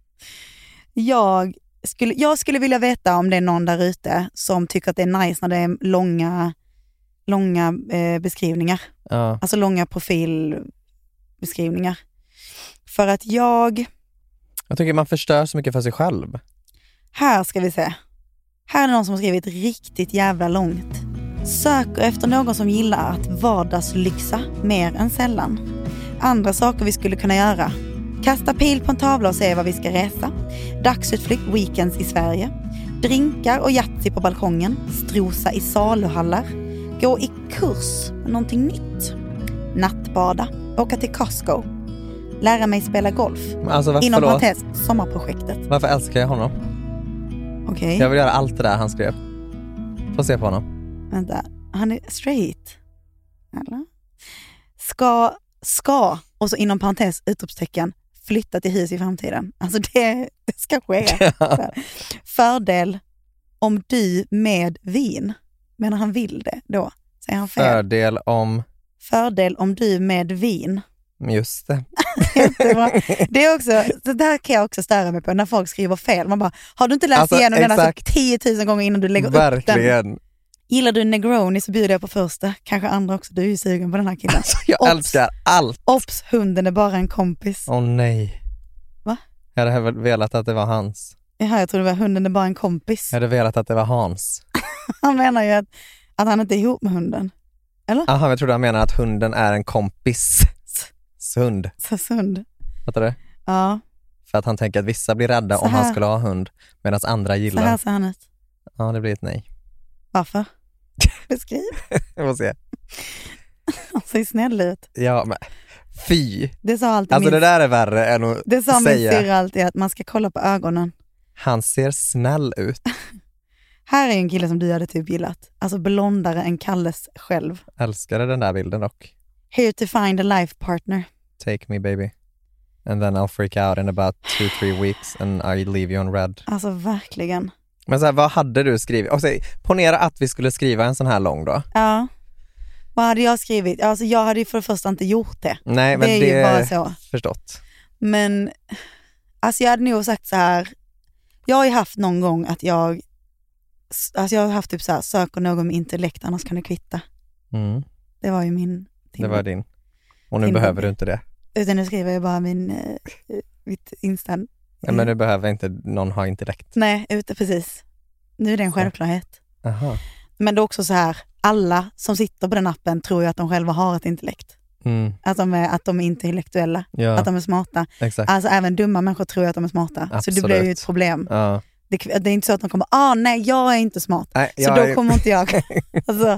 Jag skulle, jag skulle vilja veta om det är någon där ute som tycker att det är nice när det är långa, långa eh, beskrivningar. Ja. Alltså långa profilbeskrivningar. För att jag... Jag tycker man förstör så mycket för sig själv. Här ska vi se. Här är någon som har skrivit riktigt jävla långt. Söker efter någon som gillar att vardagslyxa mer än sällan. Andra saker vi skulle kunna göra. Kasta pil på en tavla och se vad vi ska resa. Dagsutflykt, weekends i Sverige. Drinkar och jatsi på balkongen. Strosa i saluhallar. Gå i kurs med någonting nytt. Nattbada. Åka till Costco. Lära mig spela golf. Alltså, varför, Inom förlåt? parentes, sommarprojektet. Varför älskar jag honom? Okej. Okay. Jag vill göra allt det där han skrev. Få se på honom. Vänta, han är straight. Eller? Ska, ska, och så inom parentes, utropstecken, flytta till hus i framtiden. Alltså det, det ska ske. Fördel om du med vin. Men han vill det då. Säger han fel. Fördel om... Fördel om du med vin. Just det. Det är också, det där kan jag också störa mig på när folk skriver fel. Man bara, har du inte läst alltså, igenom exakt. den alltså tio tusen gånger innan du lägger Verkligen. upp den? Gillar du Negroni så bjuder jag på första. Kanske andra också, du är ju sugen på den här killen. Alltså, jag Ops. älskar allt. Ops, hunden är bara en kompis. Åh oh, nej. Va? Jag hade väl velat att det var hans. Jaha, jag tror det var hunden är bara en kompis. Jag hade velat att det var Hans. Han menar ju att, att han inte är ihop med hunden. Eller? Aha, jag tror han menar att hunden är en kompis. Sund. Så sund. Fattar du? Ja. För att han tänker att vissa blir rädda om han skulle ha hund medan andra gillar. Så här ser han ut. Ja, det blir ett nej. Varför? Beskriv. Jag får se. Han ser snäll ut. Ja, men fy. Det sa alltid alltså min... det där är värre än att det sa säga. min syrra alltid att man ska kolla på ögonen. Han ser snäll ut. Här är en kille som du hade typ gillat. Alltså blondare än Kalles själv. Älskade den där bilden dock. Here to find a life partner. Take me baby. And then I'll freak out in about two, three weeks and I leave you on red. Alltså verkligen. Men så här, vad hade du skrivit? Och så, ponera att vi skulle skriva en sån här lång då. Ja. Vad hade jag skrivit? Alltså jag hade ju för det första inte gjort det. Nej, men det är det ju bara så. Förstått. Men alltså jag hade nog sagt så här. Jag har ju haft någon gång att jag alltså jag har haft typ så här, söker någon med intellekt, annars kan det kvitta. Mm. Det var ju min Tinder. Det var din. Och nu Tinder. Behöver du inte det. Utan nu skriver jag bara min uh, mitt Insta. Ja, men du behöver inte någon ha intellekt. Nej, ute precis. Nu är det en självklarhet. Aha. Men det är också så här, alla som sitter på den appen tror ju att de själva har ett intellekt. Mm. Att, de är, att de är intellektuella, ja. att de är smarta. Exakt. Alltså även dumma människor tror att de är smarta. Absolut. Så det blir ju ett problem. Ja. Det, det är inte så att de kommer, ah nej jag är inte smart. Nej, så då är... kommer inte jag. Alltså,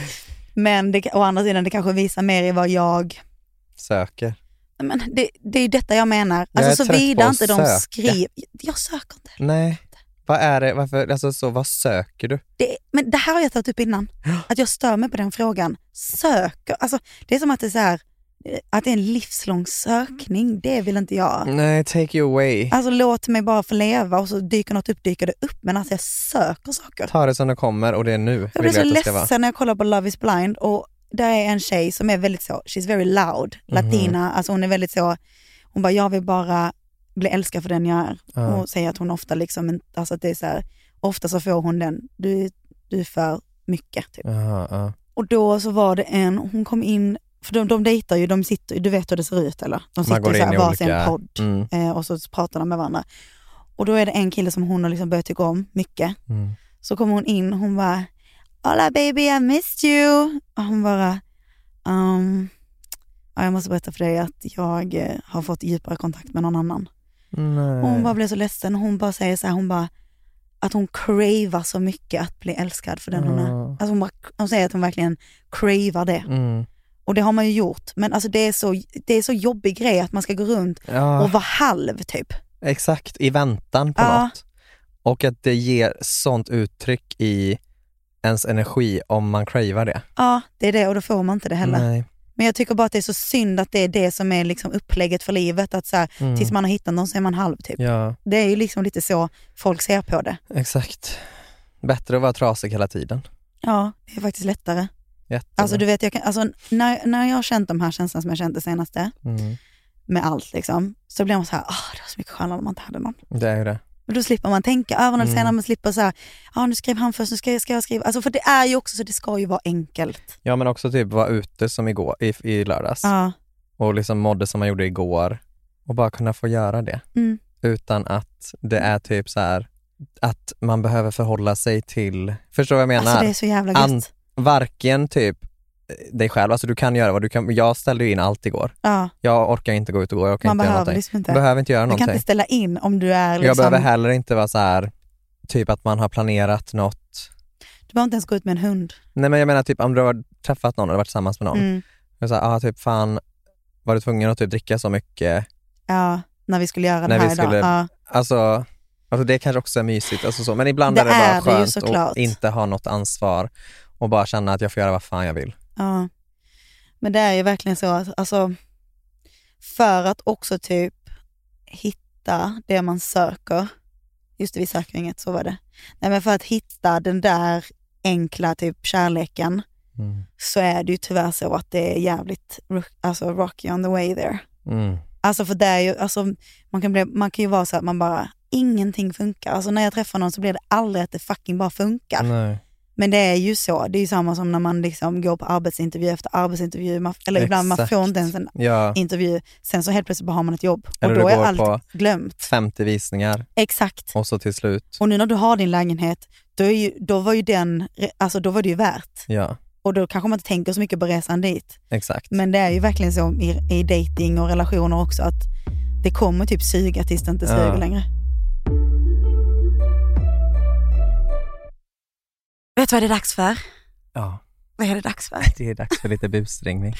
men det, å andra sidan det kanske visar mer i vad jag söker. Men det, det är ju detta jag menar. Alltså så vidare inte de skriver. Jag söker inte. Nej. Vad är det? Varför, alltså så, vad söker du? Det, men det här har jag tagit upp innan. Att jag stör mig på den frågan. Söker. Alltså, det är som att det är så här, att det är en livslång sökning. Det vill inte jag. Nej, take you away. Alltså låt mig bara få leva och så dyker något upp, dyker det upp. Men alltså jag söker saker. Ta det som det kommer och det är nu. Jag blir så ledsen när jag kollar på Love is blind och där är en tjej som är väldigt så, she's very loud, latina, mm-hmm. Alltså hon är väldigt så, hon bara jag vill bara bli älskad för den jag är. Uh. Och säger att hon ofta liksom, alltså att det är så här, ofta så får hon den, du, du är för mycket typ. Uh, uh. Och då så var det en, hon kom in, för de, de dejtar ju, de sitter, du vet hur det ser ut eller? De sitter ju så här var sin olika... podd mm. eh, och så pratar de med varandra. Och då är det en kille som hon har liksom börjat tycka om mycket. Mm. Så kommer hon in, hon bara hola baby, I missed you. Och hon bara um, jag måste berätta för dig att jag eh, har fått djupare kontakt med någon annan. Nej. Och hon bara blev så ledsen. Hon bara säger så här, hon bara att hon cravar så mycket att bli älskad för den mm. hon är. Alltså hon, hon säger att hon verkligen cravar det. Mm. Och det har man ju gjort. Men alltså det är så, det är så jobbig grej att man ska gå runt ja. och vara halv typ. Exakt, i väntan på ja. något. Och att det ger sånt uttryck i ens energi om man cravar det. Ja, det är det och då får man inte det heller. Nej. Men jag tycker bara att det är så synd att det är det som är liksom upplägget för livet. Att så här, mm. tills man har hittat någon så är man halv typ. Ja. Det är ju liksom lite så folk ser på det. Exakt. Bättre att vara trasig hela tiden. Ja, det är faktiskt lättare. Jättebra. Alltså du vet, jag kan, alltså, när, när jag har känt de här känslorna som jag känt det senaste mm. med allt liksom, så blir man så här, åh det var så mycket skönare om man inte hade någon. Det är ju det. Och då slipper man tänka över när mm. senare, man slipper så här, ja nu skrev han först, nu ska jag, ska jag skriva. Alltså för det är ju också så, det ska ju vara enkelt. Ja men också typ vara ute som igår, i, i lördags. Ja. Och liksom modde som man gjorde igår. Och bara kunna få göra det. Mm. Utan att det är typ så här, att man behöver förhålla sig till, förstår vad jag menar? Alltså det är så jävla gött. An, varken typ dig själv, alltså du kan göra vad du kan. Jag ställde ju in allt igår. Ja. Jag orkar inte gå ut och gå, jag orkar man inte göra någonting. Liksom inte. Man behöver inte göra du någonting. Du kan inte ställa in om du är liksom... Jag behöver heller inte vara så här, typ att man har planerat något. Du behöver inte ens gå ut med en hund. Nej men jag menar typ om du har träffat någon eller varit tillsammans med någon. Mm. Jag sa, ah, typ fan, var du tvungen att typ dricka så mycket? Ja, när vi skulle göra det här skulle, idag. Ja. Alltså, alltså det kanske också är mysigt. Alltså så. Men ibland det är det bara är skönt det att inte ha något ansvar. Och bara känna att jag får göra vad fan jag vill. Ja. Men det är ju verkligen så att, alltså, för att också typ hitta det man söker. Just det, vi söker inget, så var det. Nej, men för att hitta den där enkla typ kärleken mm. så är det ju tyvärr så att det är jävligt alltså, rocky on the way there. Mm. Alltså för det är ju, alltså, man kan, bli, man kan ju vara så att man bara, ingenting funkar. Alltså när jag träffar någon så blir det aldrig att det fucking bara funkar. Nej. Men det är ju så, det är ju samma som när man liksom går på arbetsintervju efter arbetsintervju, man, eller Exakt. ibland man får inte ens en ja. intervju, sen så helt plötsligt bara har man ett jobb. Eller och då är allt på glömt. femtio visningar. Exakt. Och så till slut. Och nu när du har din lägenhet, då, är ju, då var ju den, alltså då var det ju värt. Ja. Och då kanske man inte tänker så mycket på resan dit. Exakt. Men det är ju verkligen så i, i dating och relationer också att det kommer typ suga tills det inte suger ja. längre. Vet du vad det är dags för? Ja. Vad är det dags för? Det är dags för lite busringning.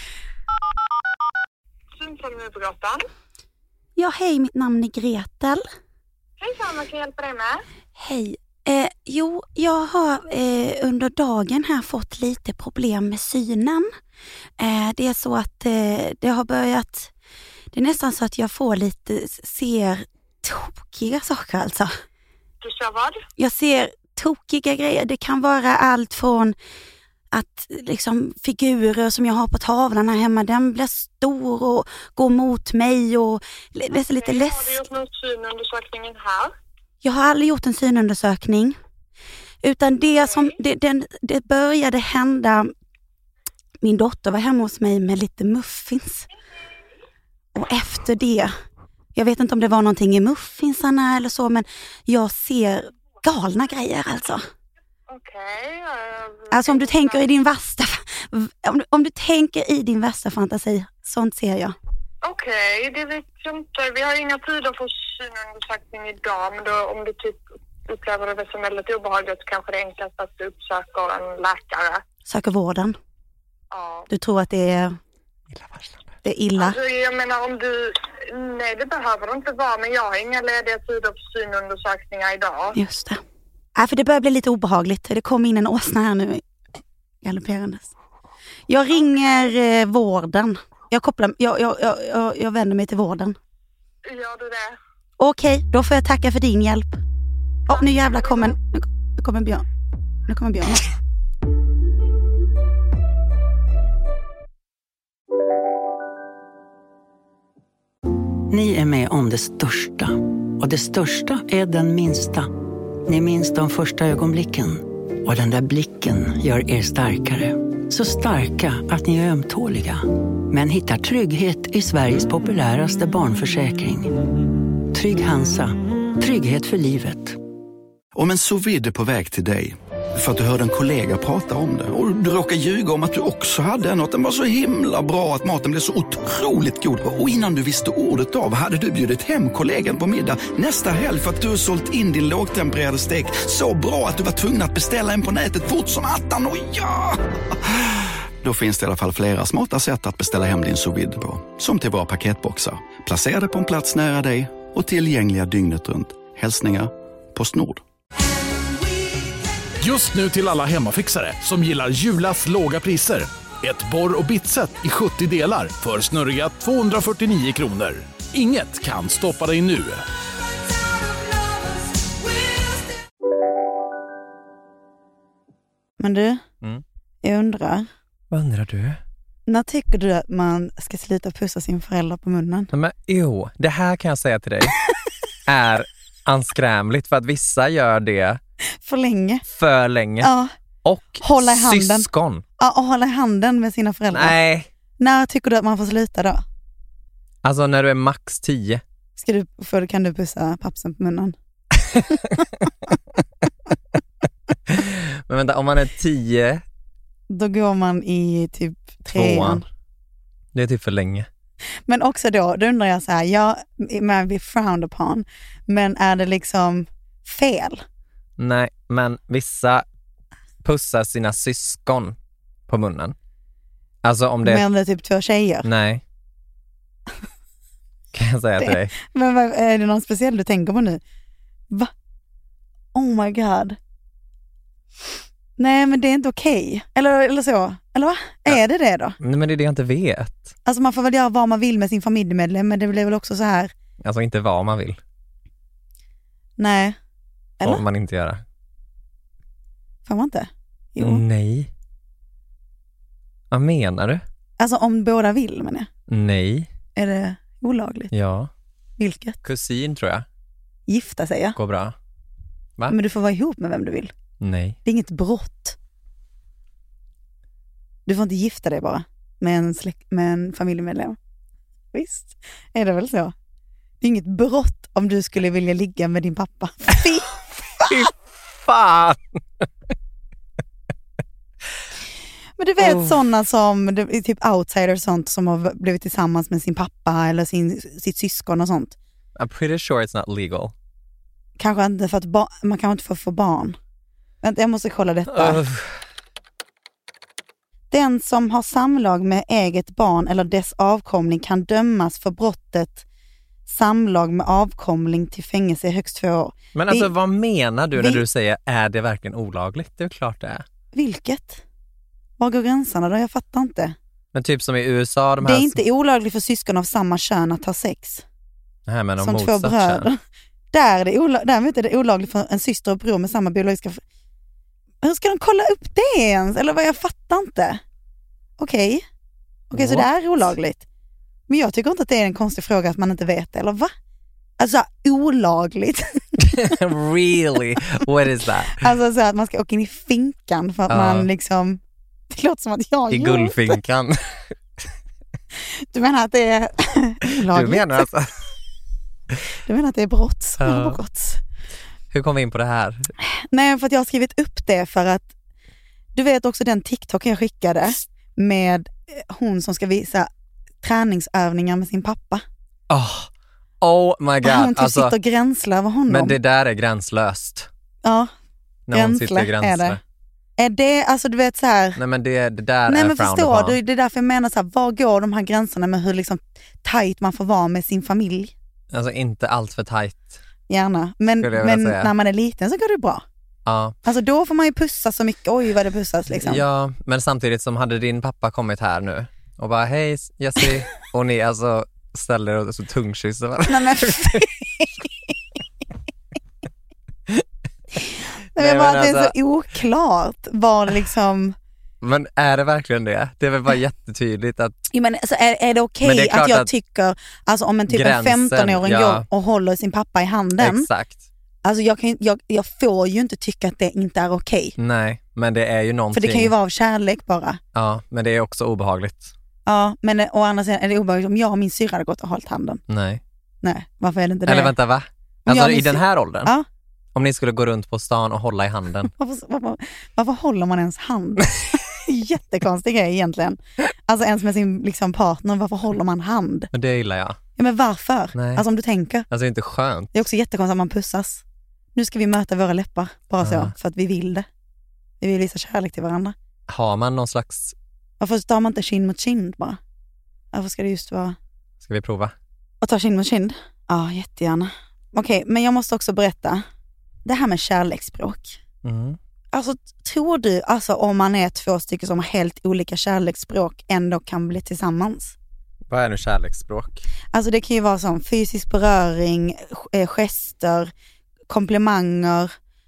Synförmöbelgatan. Ja, hej, mitt namn är Gretel. Hej, vad kan jag hjälpa dig med? Hej. Eh, jo, jag har eh, under dagen här fått lite problem med synen. Eh, det är så att eh, det har börjat... Det är nästan så att jag får lite... Ser tokiga saker alltså. Du ser vad? Jag ser... tokiga grejer. Det kan vara allt från att liksom figurer som jag har på tavlan här hemma, den blir stor och går mot mig och det är lite läskigt. Har du gjort någon synundersökning här? Jag har aldrig gjort en synundersökning. Utan det som det, den, det började hända, min dotter var hemma hos mig med lite muffins. Och efter det, jag vet inte om det var någonting i muffinsarna eller så, men jag ser galna grejer alltså. Okej. Okay, uh, alltså om du tänker i din värsta om du, om du tänker i din värsta fantasi, sånt ser jag. Okej, okay, det vet jag inte. Vi har inga tider för synundersökning idag, men då, om du typ upplever det som väldigt obehagligt så kanske det är enklast att du uppsöker en läkare. Söker vården? Ja. Du tror att det är det är illa? Alltså, jag menar om du... Nej, det behöver det inte vara, men jag har inga lediga tider för synundersökningar idag. Just det. Nej, för det börjar bli lite obehagligt. Det kom in en åsna här nu. Galopperandes. Jag ringer eh, vården. Jag kopplar... Jag, jag, jag, jag, jag vänder mig till vården. Gör du det? Okej, okay, då får jag tacka för din hjälp. Åh, oh, nu jävlar kommer... Nu, nu kommer Björn. Nu kommer Björn. Ni är med om det största. Och det största är den minsta. Ni minns de första ögonblicken. Och den där blicken gör er starkare. Så starka att ni är ömtåliga. Men hittar trygghet i Sveriges populäraste barnförsäkring. Trygg Hansa. Trygghet för livet. Om en sous vide är på väg till dig För att du hörde en kollega prata om det. Och du råkade ljuga om att du också hade en. Och att den var så himla bra att maten blev så otroligt god. Och innan du visste ordet av hade du bjudit hem kollegan på middag nästa helg för att du sålt in din lågtempererade stek så bra att du var tvungen att beställa en på nätet fort som attan. Och ja! Då finns det i alla fall flera smarta sätt att beställa hem din sous vide på. Som till våra paketboxar. Placerade på en plats nära dig och tillgängliga dygnet runt. Hälsningar Postnord. Just nu till alla hemmafixare som gillar Julas låga priser. Ett borr- och bitset i sjuttio delar för snurriga tvåhundrafyrtionio kronor. Inget kan stoppa dig nu. Men du, Mm. jag undrar. Vad undrar du? När tycker du att man ska sluta pussa sin förälder på munnen? Men jo, det här kan jag säga till dig är anskrämligt för att vissa gör det för länge. För länge. Ja. Och hålla i handen. syskon. Ja, och hålla i handen med sina föräldrar. Nej. När tycker du att man får sluta då? Alltså när du är max tio. Ska du, för kan du pussa pappsen på munnen? Men vänta, om man är tio. Då går man i typ trean. Det är typ för länge. Men också då, då undrar jag så här, ja, man blir frowned upon, men är det liksom fel? Nej, men vissa pussar sina syskon på munnen. Alltså om det... Men det är typ två tjejer? Nej. Kan jag säga det... till dig. Men är det någon speciell du tänker på nu? Va? Oh my god. Nej, men det är inte okej. Okay. Eller, eller så. Eller va? Ja. Är det det då? Nej, men det är det jag inte vet. Alltså man får väl göra vad man vill med sin familjemedlem, men det blir väl också så här. Alltså inte vad man vill. Nej. Eller? Får man inte göra. Får man inte? Jo. Nej. Vad menar du? Alltså om båda vill, men jag. Nej. Är det olagligt? Ja. Vilket? Kusin tror jag. Gifta sig, ja. Går bra. Va? Men du får vara ihop med vem du vill. Nej. Det är inget brott. Du får inte gifta dig bara med en, släck, med en familjemedlem. Visst, är det väl så? Det är inget brott om du skulle vilja ligga med din pappa. Fy Fy fan! Men du vet oh. sådana som typ outsiders och sånt som har blivit tillsammans med sin pappa eller sin, sitt syskon och sånt. I'm pretty sure it's not legal. Kanske inte för att ba- man kan inte få, få barn. Vänta, jag måste kolla detta. Uh. Den som har samlag med eget barn eller dess avkomling kan dömas för brottet samlag med avkomling till fängelse i högst två år. Men alltså vi, vad menar du när vi, du säger är det verkligen olagligt? Det är klart det är. Vilket? Var går gränserna då? Jag fattar inte. Men typ som i U S A. De det här är inte olagligt för syskon av samma kön att ha sex. Nej, men som två bröder. Där är det olagligt, där vet jag, det är olagligt för en syster och bror med samma biologiska... Hur ska de kolla upp det ens? Eller vad, jag fattar inte. Okej. Okay. Okej, okay, så det är olagligt. Men jag tycker inte att det är en konstig fråga att man inte vet det. Eller va? Alltså, olagligt. Really? What is that? Alltså så att man ska åka in i finkan för att uh. man liksom... Det låter som att jag I guldfinkan. Du menar att det är olagligt? Du menar alltså... Du menar att det är brott? Uh. brott. Hur kom vi in på det här? Nej, för att jag har skrivit upp det för att du vet också den TikTok jag skickade med hon som ska visa träningsövningar med sin pappa. Oh, oh my god. Och hon typ alltså, sitter och gränslar över honom. Men det där är gränslöst. Ja, när hon sitter gränslar. Är det. Är det, alltså du vet så här. Nej men det, det där nej, är men förstår du, det är därför jag menar så här, var går de här gränserna med hur liksom tajt man får vara med sin familj? Alltså inte allt för tajt. Gärna, men, men när man är liten så går det bra. Ja. Alltså då får man ju pussa så mycket, oj vad det pussas liksom. Ja, men samtidigt som hade din pappa kommit här nu och bara hej Jessie och ni alltså ställer och så tungkysser varandra. Nej men Nej, men bara att alltså... det är så oklart var det liksom. Men är det verkligen det? Det är väl bara jättetydligt att... Ja, men alltså, är, är det okej okay att jag att tycker, alltså om en typ gränsen, en femton-åring ja. går och håller sin pappa i handen. Exakt. Alltså jag, kan, jag, jag får ju inte tycka att det inte är okej. Okay. Nej, men det är ju någonting. För det kan ju vara av kärlek bara. Ja, men det är också obehagligt. Ja, men å andra sidan är det obehagligt om jag och min syra hade gått och hållit handen. Nej. Nej, varför är det inte det? Eller vänta, va? Om alltså i min... den här åldern? Ja. Om ni skulle gå runt på stan och hålla i handen. Varför, varför, varför håller man ens hand? Jättekonstig grej egentligen. Alltså ens med sin liksom, partner, varför håller man hand? Men det gillar jag. Ja, men varför? Nej. Alltså om du tänker. Alltså det är inte skönt. Det är också jättekonstigt att man pussas. Nu ska vi möta våra läppar, bara Ja. så, för att vi vill det. Vi vill visa kärlek till varandra. Har man någon slags... Varför tar man inte kind mot kind bara? Varför ska det just vara... Ska vi prova? Och ta kind mot kind? Ja, jättegärna. Okej, men jag måste också berätta. Det här med kärleksspråk. Mm. Alltså, tror du, alltså om man är två stycken som har helt olika kärleksspråk ändå kan bli tillsammans? Vad är nu kärleksspråk? Alltså det kan ju vara som fysisk beröring, eh, gester, komplimanger,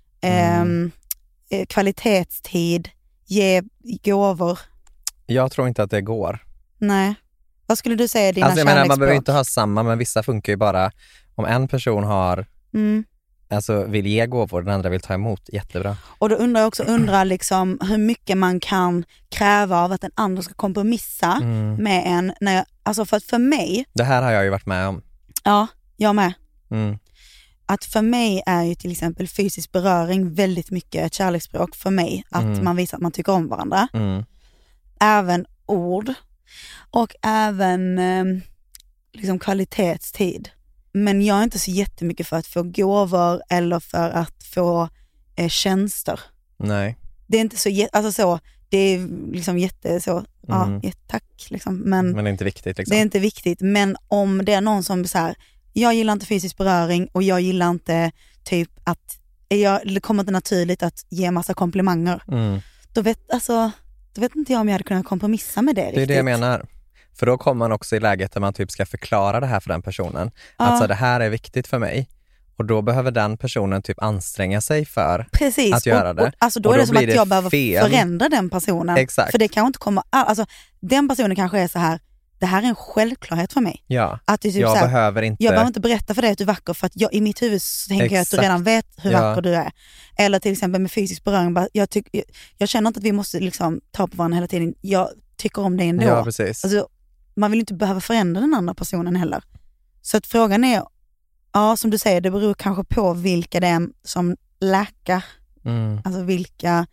mm. eh, kvalitetstid, ge gåvor. Jag tror inte att det går. Nej. Vad skulle du säga är dina alltså jag menar, man behöver kärleksspråk? inte ha samma, men vissa funkar ju bara om en person har Mm. alltså vill ge gåvor, den andra vill ta emot, jättebra. Och då undrar jag också undra liksom hur mycket man kan kräva av att den andra ska kompromissa Mm. med en. När jag, alltså för att för mig, Det här har jag ju varit med om. ja, jag med. Mm. Att för mig är ju till exempel fysisk beröring väldigt mycket ett kärleksspråk för mig. Att Mm. man visar att man tycker om varandra. Mm. Även ord. Och även eh, liksom kvalitetstid. Men jag är inte så jättemycket för att få gåvor eller för att få eh, tjänster. Nej. Det är inte så, jä- alltså så, det är liksom jätte så, ja, Mm. jätte, tack liksom. Men, Men det är inte viktigt liksom. det är inte viktigt. Men om det är någon som så här, jag gillar inte fysisk beröring och jag gillar inte typ att, jag, det kommer inte naturligt att ge massa komplimanger. Mm. Då vet, alltså, då vet inte jag om jag hade kunnat kompromissa med det Det är riktigt. det jag menar. För då kommer man också i läget där man typ ska förklara det här för den personen. Ja. Alltså det här är viktigt för mig. Och då behöver den personen typ anstränga sig för Precis. att göra och, det. och, alltså då Och är då det som blir att jag det behöver fel. förändra den personen. Exakt. För det kan inte komma, alltså den personen kanske är så här, det här är en självklarhet för mig. Ja, Att det är typ jag så här, behöver inte... Jag behöver inte berätta för dig att du är vacker för att jag, i mitt huvud så tänker jag att du Exakt. redan vet hur Ja. vacker du är. Eller till exempel med fysisk beröring, bara, jag, tyck, jag, jag känner inte att vi måste liksom ta på varandra hela tiden. Jag tycker om dig ändå. Ja, precis. Alltså, man vill inte behöva förändra den andra personen heller. Så att frågan är, ja som du säger, det beror kanske på vilka det är som läkar. Mm. Alltså vilka,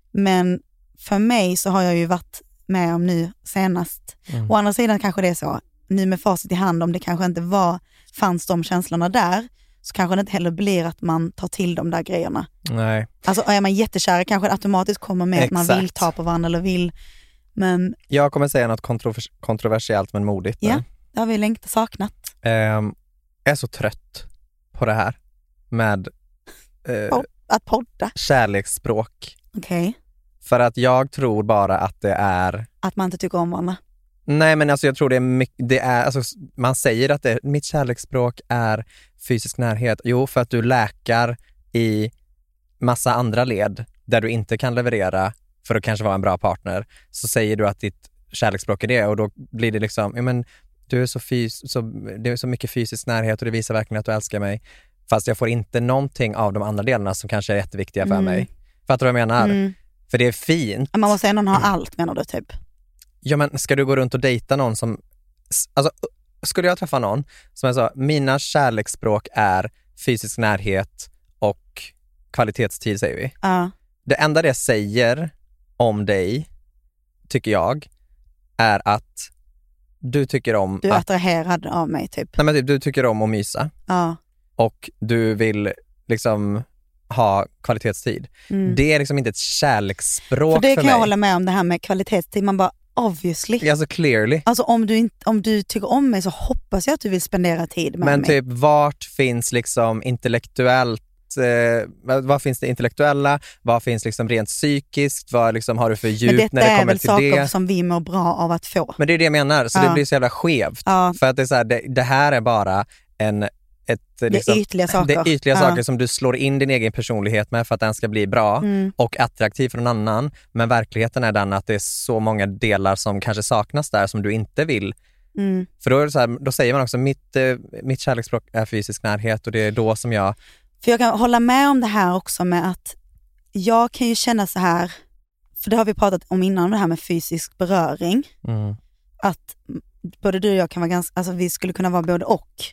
men för mig så har jag ju varit med om nu senast. Mm. Å andra sidan kanske det är så, nu med facit i hand, om det kanske inte var, fanns de känslorna där, så kanske det inte heller blir att man tar till de där grejerna. Nej. Alltså är man jättekär kanske det automatiskt kommer med att man Exakt. vill ta på varandra eller vill, men Jag kommer säga något kontrovers- kontroversiellt men modigt nu. ja, det har vi längtat saknat. Ehm, jag är så trött på det här med eh, Pod- att podda. kärleksspråk. Okej, För att jag tror bara att det är... att man inte tycker om varandra. Nej, men alltså jag tror det är mycket... Det är, alltså, man säger att det, mitt kärleksspråk är fysisk närhet. Jo, för att du läkar i massa andra led där du inte kan leverera för att kanske vara en bra partner. Så säger du att ditt kärleksspråk är det, och då blir det liksom... Ja, men, du är så, fys- så det är så mycket fysisk närhet och det visar verkligen att du älskar mig. Fast jag får inte någonting av de andra delarna som kanske är jätteviktiga för Mm. mig. Fattar du vad jag menar? Mm. För det är fint. Man måste ändå ha allt, menar du typ? Ja, men ska du gå runt och dejta någon som... Alltså, skulle jag träffa någon som jag sa, mina kärleksspråk är fysisk närhet och kvalitetstid, säger vi. Ja. Det enda det säger om dig, tycker jag, är att du tycker om Du är att... attraherad av mig typ. Nej, men typ, du tycker om att mysa. Ja. Och du vill liksom ha kvalitetstid. Mm. Det är liksom inte ett kärleksspråk För för, det kan mig. jag hålla med om, det här med kvalitetstid. Man bara, obviously. Alltså clearly. Alltså om du, inte, om du tycker om mig så hoppas jag att du vill spendera tid med Men mig. typ vart finns liksom intellektuellt, eh, vad, vad finns det intellektuella, vad finns liksom rent psykiskt, vad liksom har du för Men djup detta när det är kommer väl till saker det. som vi mår bra av att få. Men det är det jag menar, så Ja. det blir så jävla skevt. Ja. För att det är så här, det, det här är bara en ett, Det liksom, är ytliga saker. Det är ytliga Ja. saker som du slår in din egen personlighet med för att den ska bli bra Mm. och attraktiv för någon annan. Men verkligheten är den att det är så många delar som kanske saknas där som du inte vill. Mm. För då, är det så här, då säger man också mitt, eh, mitt kärleksspråk är fysisk närhet, och det är då som jag... För jag kan hålla med om det här också med att jag kan ju känna så här, för det har vi pratat om innan, det här med fysisk beröring. Mm. Att både du och jag kan vara ganska, alltså vi skulle kunna vara både och.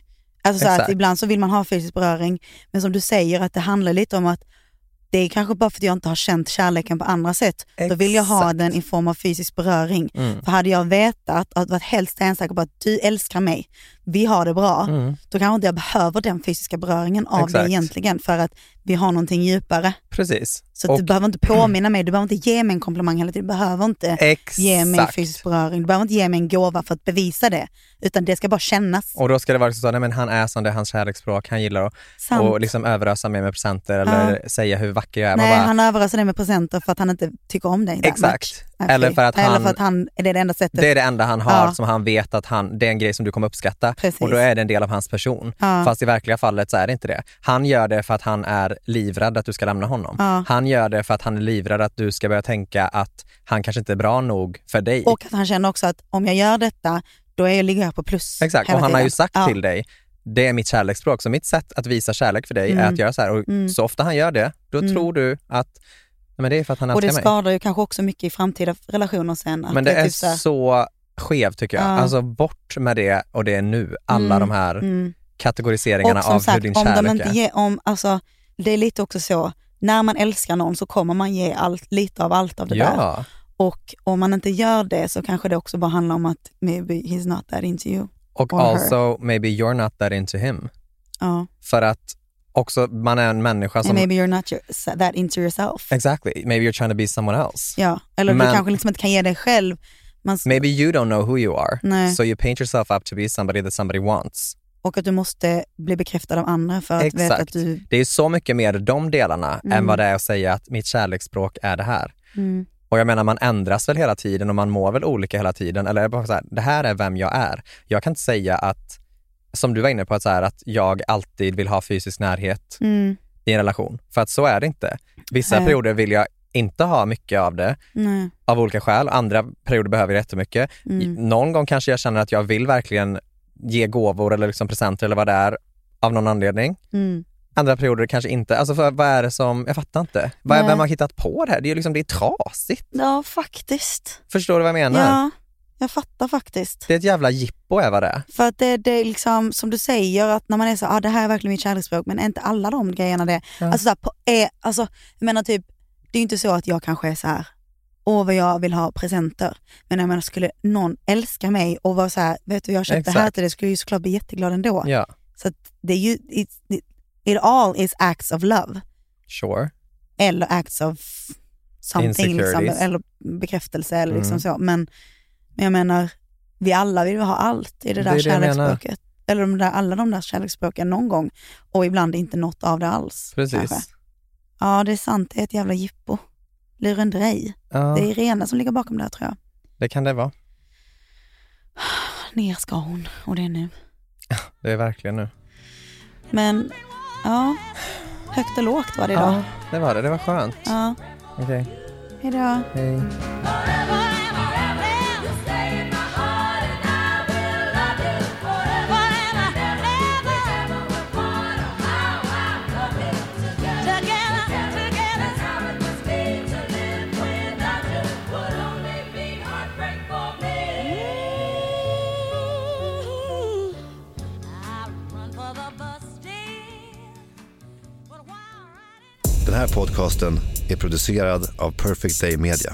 Alltså så att ibland så vill man ha fysisk beröring, men som du säger att det handlar lite om att det är kanske bara för att jag inte har känt kärleken på andra sätt. Exakt. Då vill jag ha den i form av fysisk beröring. Mm. För hade jag vetat att varit helt stensäker på att du älskar mig, vi har det bra, mm. då kanske inte jag behöver den fysiska beröringen av Exakt. Det egentligen, för att vi har någonting djupare. Precis. Så och, du behöver inte påminna mig, du behöver inte ge mig en komplimang hela tiden, du behöver inte Exakt. Ge mig fysisk beröring, du behöver inte ge mig en gåva för att bevisa det, utan det ska bara kännas. Och då ska det vara så, nej men han är som det, hans kärleksspråk, han gillar att och liksom överösa mig med presenter eller ja. Säga hur vacker jag är. Nej, bara, han överöser dig med presenter för att han inte tycker om dig. Exakt. Eller för, att han, eller för att han, är det det enda sättet. Det är det enda han har ja. Som han vet att han, det är en grej som du kommer uppskatta. Precis. Och då är det en del av hans person. Ja. Fast i verkliga fallet så är det inte det. Han gör det för att han är livrädd att du ska lämna honom. Ja. Han gör det för att han är livrädd att du ska börja tänka att han kanske inte är bra nog för dig. Och att han känner också att om jag gör detta, då är jag ligger jag på plus. Exakt, och han tiden. Har ju sagt ja. Till dig, det är mitt kärleksspråk. Så mitt sätt att visa kärlek för dig mm. är att göra så här. Och mm. så ofta han gör det, då mm. tror du att men det är för att han älskar mig. Och det skadar mig. Ju kanske också mycket i framtida relationer sen. Att men det, det är, är så, så skev tycker jag. Ja. Alltså bort med det och det är nu. Alla mm. de här mm. kategoriseringarna av sagt, hur din kärlek om de inte är. Ger, om, alltså, det är lite också så, när man älskar någon så kommer man ge allt, lite av allt av det ja. Där. Och om man inte gör det så kanske det också bara handlar om att maybe he's not that into you. Och also her. Maybe you're not that into him. Ja. För att också man är en människa som... And maybe you're not your, that into yourself. Exactly. Maybe you're trying to be someone else. Ja, eller Men, du kanske liksom inte kan ge dig själv. Man... Maybe you don't know who you are. Nej. So you paint yourself up to be somebody that somebody wants. Och att du måste bli bekräftad av andra för att Exakt. Veta att du... Det är så mycket mer de delarna mm. än vad det är att säga att mitt kärleksspråk är det här. Mm. Och jag menar, man ändras väl hela tiden och man mår väl olika hela tiden. Eller bara så här, det här är vem jag är. Jag kan inte säga att, som du var inne på, att, så här, att jag alltid vill ha fysisk närhet mm. i en relation. För att så är det inte. Vissa Nej. Perioder vill jag inte ha mycket av det. Nej. Av olika skäl. Andra perioder behöver jag jättemycket. Mm. Någon gång kanske jag känner att jag vill verkligen ge gåvor eller liksom presenter eller vad det är av någon anledning. Mm. Andra perioder kanske inte. Alltså för, vad är det som, jag fattar inte. Vad är, vem har hittat på det här? Det är ju liksom, det är trasigt. Ja, faktiskt. Förstår du vad jag menar? Ja, jag fattar faktiskt. Det är ett jävla jippo är vad det är. För att det, det är liksom, som du säger, att när man är så, ah, det här är verkligen mitt kärleksspråk, men är inte alla de grejerna det. Ja. Alltså, så här, på, är, alltså, jag menar typ, det är ju inte så att jag kanske är så här, åh vad jag vill ha presenter. Men jag menar, skulle någon älska mig och vara så här, vet du, jag har köpt Exakt. Det här till det, skulle jag ju såklart bli jätteglad ändå. Ja. Så att det är ju, it, it, it all is acts of love. Sure. Eller acts of something, liksom, eller bekräftelse eller liksom mm. så. Men, men jag menar, vi alla vill ha allt i det där det kärleksspråket. Eller de där, alla de där kärleksspråken någon gång. Och ibland inte något av det alls. Precis. Kanske. Ja, det är sant. Det är ett jävla jippo. Lurendrej. Ja. Det är Irena som ligger bakom det här, tror jag. Det kan det vara. Ner ska hon. Och det är nu. Det är verkligen nu. Men, ja. Högt och lågt var det idag. Ja, det var det. Det var skönt. Ja. Okej. Okay. Hejdå. Hej. Den här podcasten är producerad av Perfect Day Media.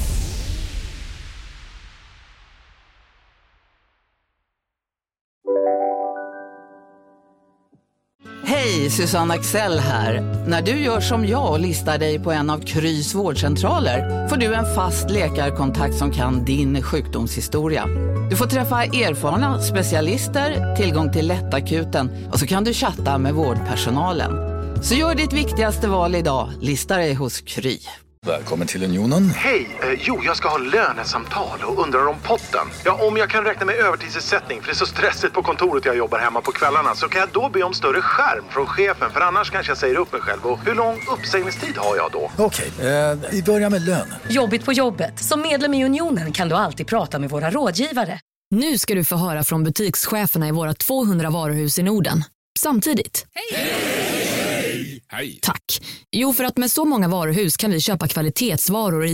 Hej, Susanne Axel här. När du gör som jag och listar dig på en av Krys vårdcentraler får du en fast läkarkontakt som kan din sjukdomshistoria. Du får träffa erfarna specialister, tillgång till lättakuten och så kan du chatta med vårdpersonalen. Så gör ditt viktigaste val idag. Lista dig hos Kry. Välkommen till Unionen. Hej, eh, jo jag ska ha lönesamtal och undrar om potten. Ja, om jag kan räkna med övertidsersättning för det är så stressigt på kontoret jag jobbar hemma på kvällarna, så kan jag då be om större skärm från chefen, för annars kanske jag säger upp mig själv. Och hur lång uppsägningstid har jag då? Okej, eh, vi börjar med lön. Jobbigt på jobbet. Som medlem i Unionen kan du alltid prata med våra rådgivare. Nu ska du få höra från butikscheferna i våra tvåhundra varuhus i Norden. Samtidigt. Hej! Hej! Tack. Jo, för att med så många varuhus kan vi köpa kvalitetsvaror i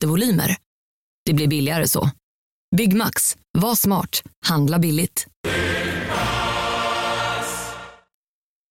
jättevolymer. Det blir billigare så. Byggmax. Var smart. Handla billigt.